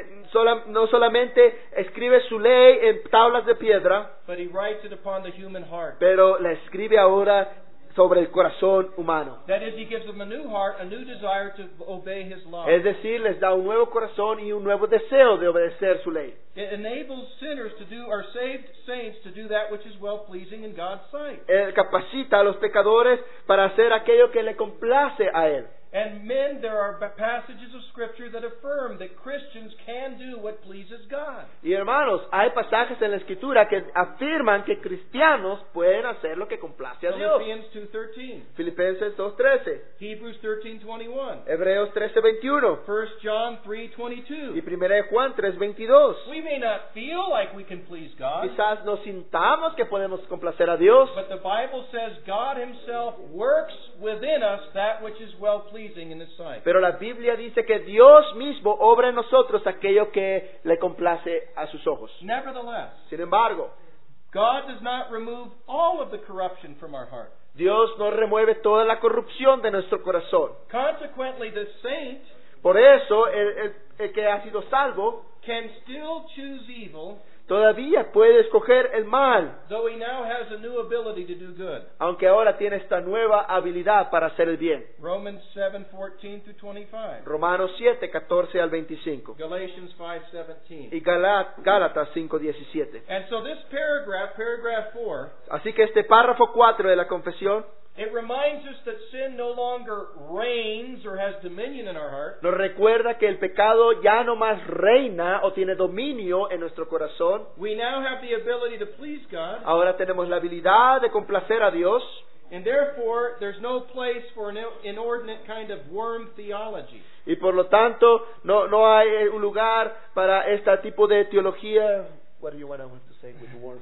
Speaker 2: no solamente escribe su ley en tablas de piedra,
Speaker 1: but He writes it upon the human heart.
Speaker 2: pero la escribe ahora sobre el corazón humano.
Speaker 1: That is, He gives them a new heart, a new desire to obey His law.
Speaker 2: Es decir, les da un nuevo corazón y un nuevo deseo de obedecer su ley.
Speaker 1: It enables sinners to do, or saved saints to do that which is well-pleasing in God's sight.
Speaker 2: Él capacita a los pecadores para hacer aquello que le complace a Él.
Speaker 1: And men, there are passages of Scripture that affirm that Christians can do what pleases God.
Speaker 2: Y hermanos, hay pasajes en la Escritura que afirman que cristianos pueden hacer lo que complace a Dios.
Speaker 1: Philippians 2:13,
Speaker 2: Filipenses 2:13,
Speaker 1: Hebrews 13:21,
Speaker 2: Hebreos 13:21
Speaker 1: 1 John 3:22.
Speaker 2: y 1 Juan 3:22.
Speaker 1: We may not feel like we can please God,
Speaker 2: Quizás no sintamos que podemos complacer a Dios,
Speaker 1: but the Bible says God Himself works within us that which is well-pleasing in His sight.
Speaker 2: pero la Biblia dice que Dios mismo obra en nosotros aquello que le complace a sus ojos.
Speaker 1: Nevertheless,
Speaker 2: Sin embargo,
Speaker 1: God does not remove all of the corruption from our heart.
Speaker 2: Dios no remueve toda la corrupción de nuestro corazón.
Speaker 1: Consequently, the saint
Speaker 2: Por eso, el que ha sido salvo
Speaker 1: can still choose evil,
Speaker 2: todavía puede escoger el mal,
Speaker 1: though he now has a new ability to do good.
Speaker 2: aunque ahora tiene esta nueva habilidad para hacer el bien.
Speaker 1: Romans 7:14 through 25.
Speaker 2: Romanos 7, 14 al 25.
Speaker 1: Galatians 5:17.
Speaker 2: Y Gálatas 5, 17.
Speaker 1: And so this paragraph 4,
Speaker 2: Así que este párrafo 4 de la confesión
Speaker 1: it reminds us that sin no longer reigns or has dominion in our heart,
Speaker 2: nos recuerda que el pecado ya no más reina o tiene dominio en nuestro corazón.
Speaker 1: we now have the ability to please God,
Speaker 2: Ahora tenemos la habilidad de complacer a Dios.
Speaker 1: and therefore there's no place for an inordinate kind of worm theology.
Speaker 2: Y por lo tanto, no hay un lugar para este tipo de teología. What do you want to say with worm?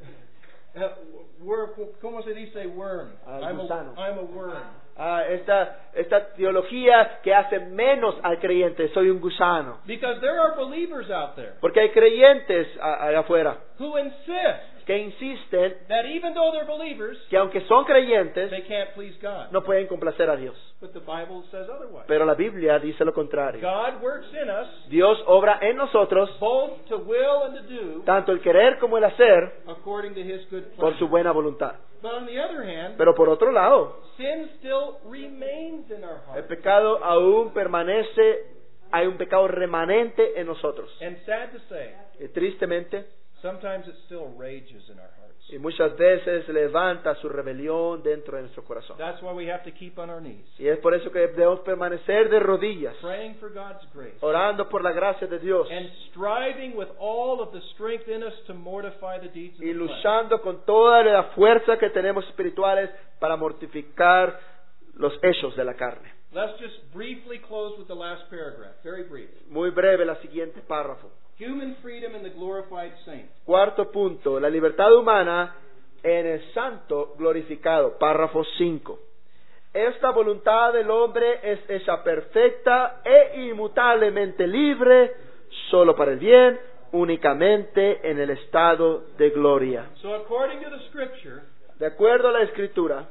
Speaker 1: ¿Cómo se dice worm?
Speaker 2: Gusano.
Speaker 1: I'm a worm.
Speaker 2: Esta teología que hace menos al creyente, soy un gusano.
Speaker 1: Because there are believers out there
Speaker 2: Porque hay creyentes allá afuera
Speaker 1: who insist
Speaker 2: que insisten
Speaker 1: that even though they're believers,
Speaker 2: que aunque son creyentes,
Speaker 1: they can't please God.
Speaker 2: no pueden complacer a Dios.
Speaker 1: But the Bible says otherwise.
Speaker 2: Pero la Biblia dice lo contrario.
Speaker 1: God works in us
Speaker 2: Dios obra en nosotros
Speaker 1: both to will and to do
Speaker 2: tanto el querer como el hacer
Speaker 1: according to His good
Speaker 2: por
Speaker 1: pleasure.
Speaker 2: su buena voluntad.
Speaker 1: But on the other hand,
Speaker 2: Pero por otro lado,
Speaker 1: sin still remains in our
Speaker 2: el
Speaker 1: hearts.
Speaker 2: pecado aún permanece, hay un pecado remanente en nosotros.
Speaker 1: And sad to say,
Speaker 2: Y tristemente,
Speaker 1: sometimes it still rages in our hearts.
Speaker 2: y muchas veces levanta su rebelión dentro de nuestro corazón.
Speaker 1: That's why we have to keep on our knees,
Speaker 2: Y es por eso que debemos permanecer de rodillas,
Speaker 1: praying for God's grace,
Speaker 2: orando por la gracia de Dios
Speaker 1: and striving with all of the strength in us to mortify the deeds of
Speaker 2: y
Speaker 1: the flesh.
Speaker 2: luchando con toda la fuerza que tenemos espirituales para mortificar los hechos de la carne.
Speaker 1: Let's just briefly close with the last paragraph, very brief.
Speaker 2: Muy breve la siguiente párrafo.
Speaker 1: Human freedom in the glorified saint.
Speaker 2: Cuarto punto, la libertad humana en el santo glorificado. Párrafo 5. Esta voluntad del hombre es hecha perfecta e inmutablemente libre, solo para el bien, únicamente en el estado de gloria.
Speaker 1: So according to the scripture,
Speaker 2: De acuerdo a la Escritura,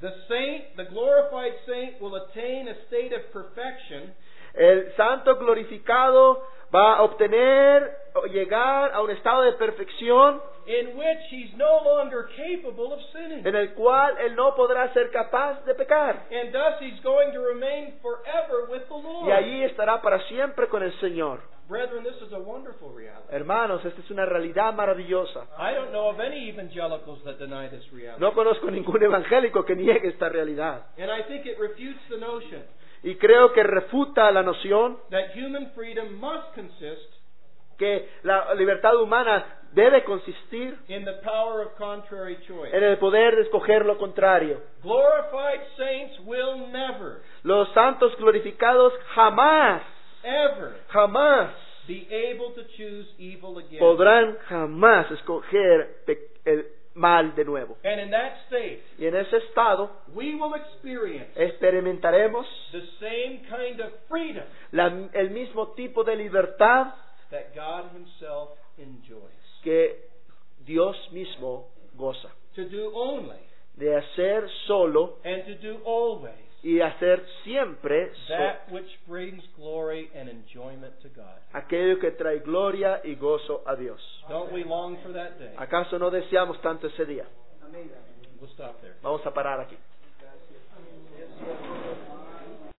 Speaker 1: the glorified saint will attain a state of perfection
Speaker 2: el santo glorificado va a obtener o llegar a un estado de perfección
Speaker 1: in which he's no longer capable of sinning.
Speaker 2: en el cual él no podrá ser capaz de pecar.
Speaker 1: And thus he's going to remain forever with the Lord.
Speaker 2: Y allí estará para siempre con el Señor.
Speaker 1: Brethren, this is a wonderful reality.
Speaker 2: Hermanos, esta es una realidad maravillosa.
Speaker 1: I don't know of any evangelicals that deny this reality.
Speaker 2: No conozco ningún evangélico que niegue esta realidad.
Speaker 1: And I think it refutes the notion
Speaker 2: Y creo que refuta la noción
Speaker 1: that human freedom must consist
Speaker 2: que la libertad humana debe consistir
Speaker 1: in the power of contrary choice.
Speaker 2: en el poder de escoger lo contrario.
Speaker 1: Glorified saints will never,
Speaker 2: Los santos glorificados jamás
Speaker 1: be able to choose evil again.
Speaker 2: podrán jamás escoger el mal de nuevo.
Speaker 1: And in that state,
Speaker 2: Y en ese estado
Speaker 1: we will experience
Speaker 2: experimentaremos
Speaker 1: the same kind of freedom
Speaker 2: el mismo tipo de libertad
Speaker 1: that God Himself enjoys.
Speaker 2: que Dios mismo goza.
Speaker 1: To do only
Speaker 2: De hacer solo
Speaker 1: and to do always
Speaker 2: y hacer siempre
Speaker 1: that which brings glory and enjoyment to God.
Speaker 2: aquello que trae gloria y gozo a Dios.
Speaker 1: Don't we long for that day?
Speaker 2: ¿Acaso no deseamos tanto ese día?
Speaker 1: We'll stop there.
Speaker 2: Vamos a parar aquí.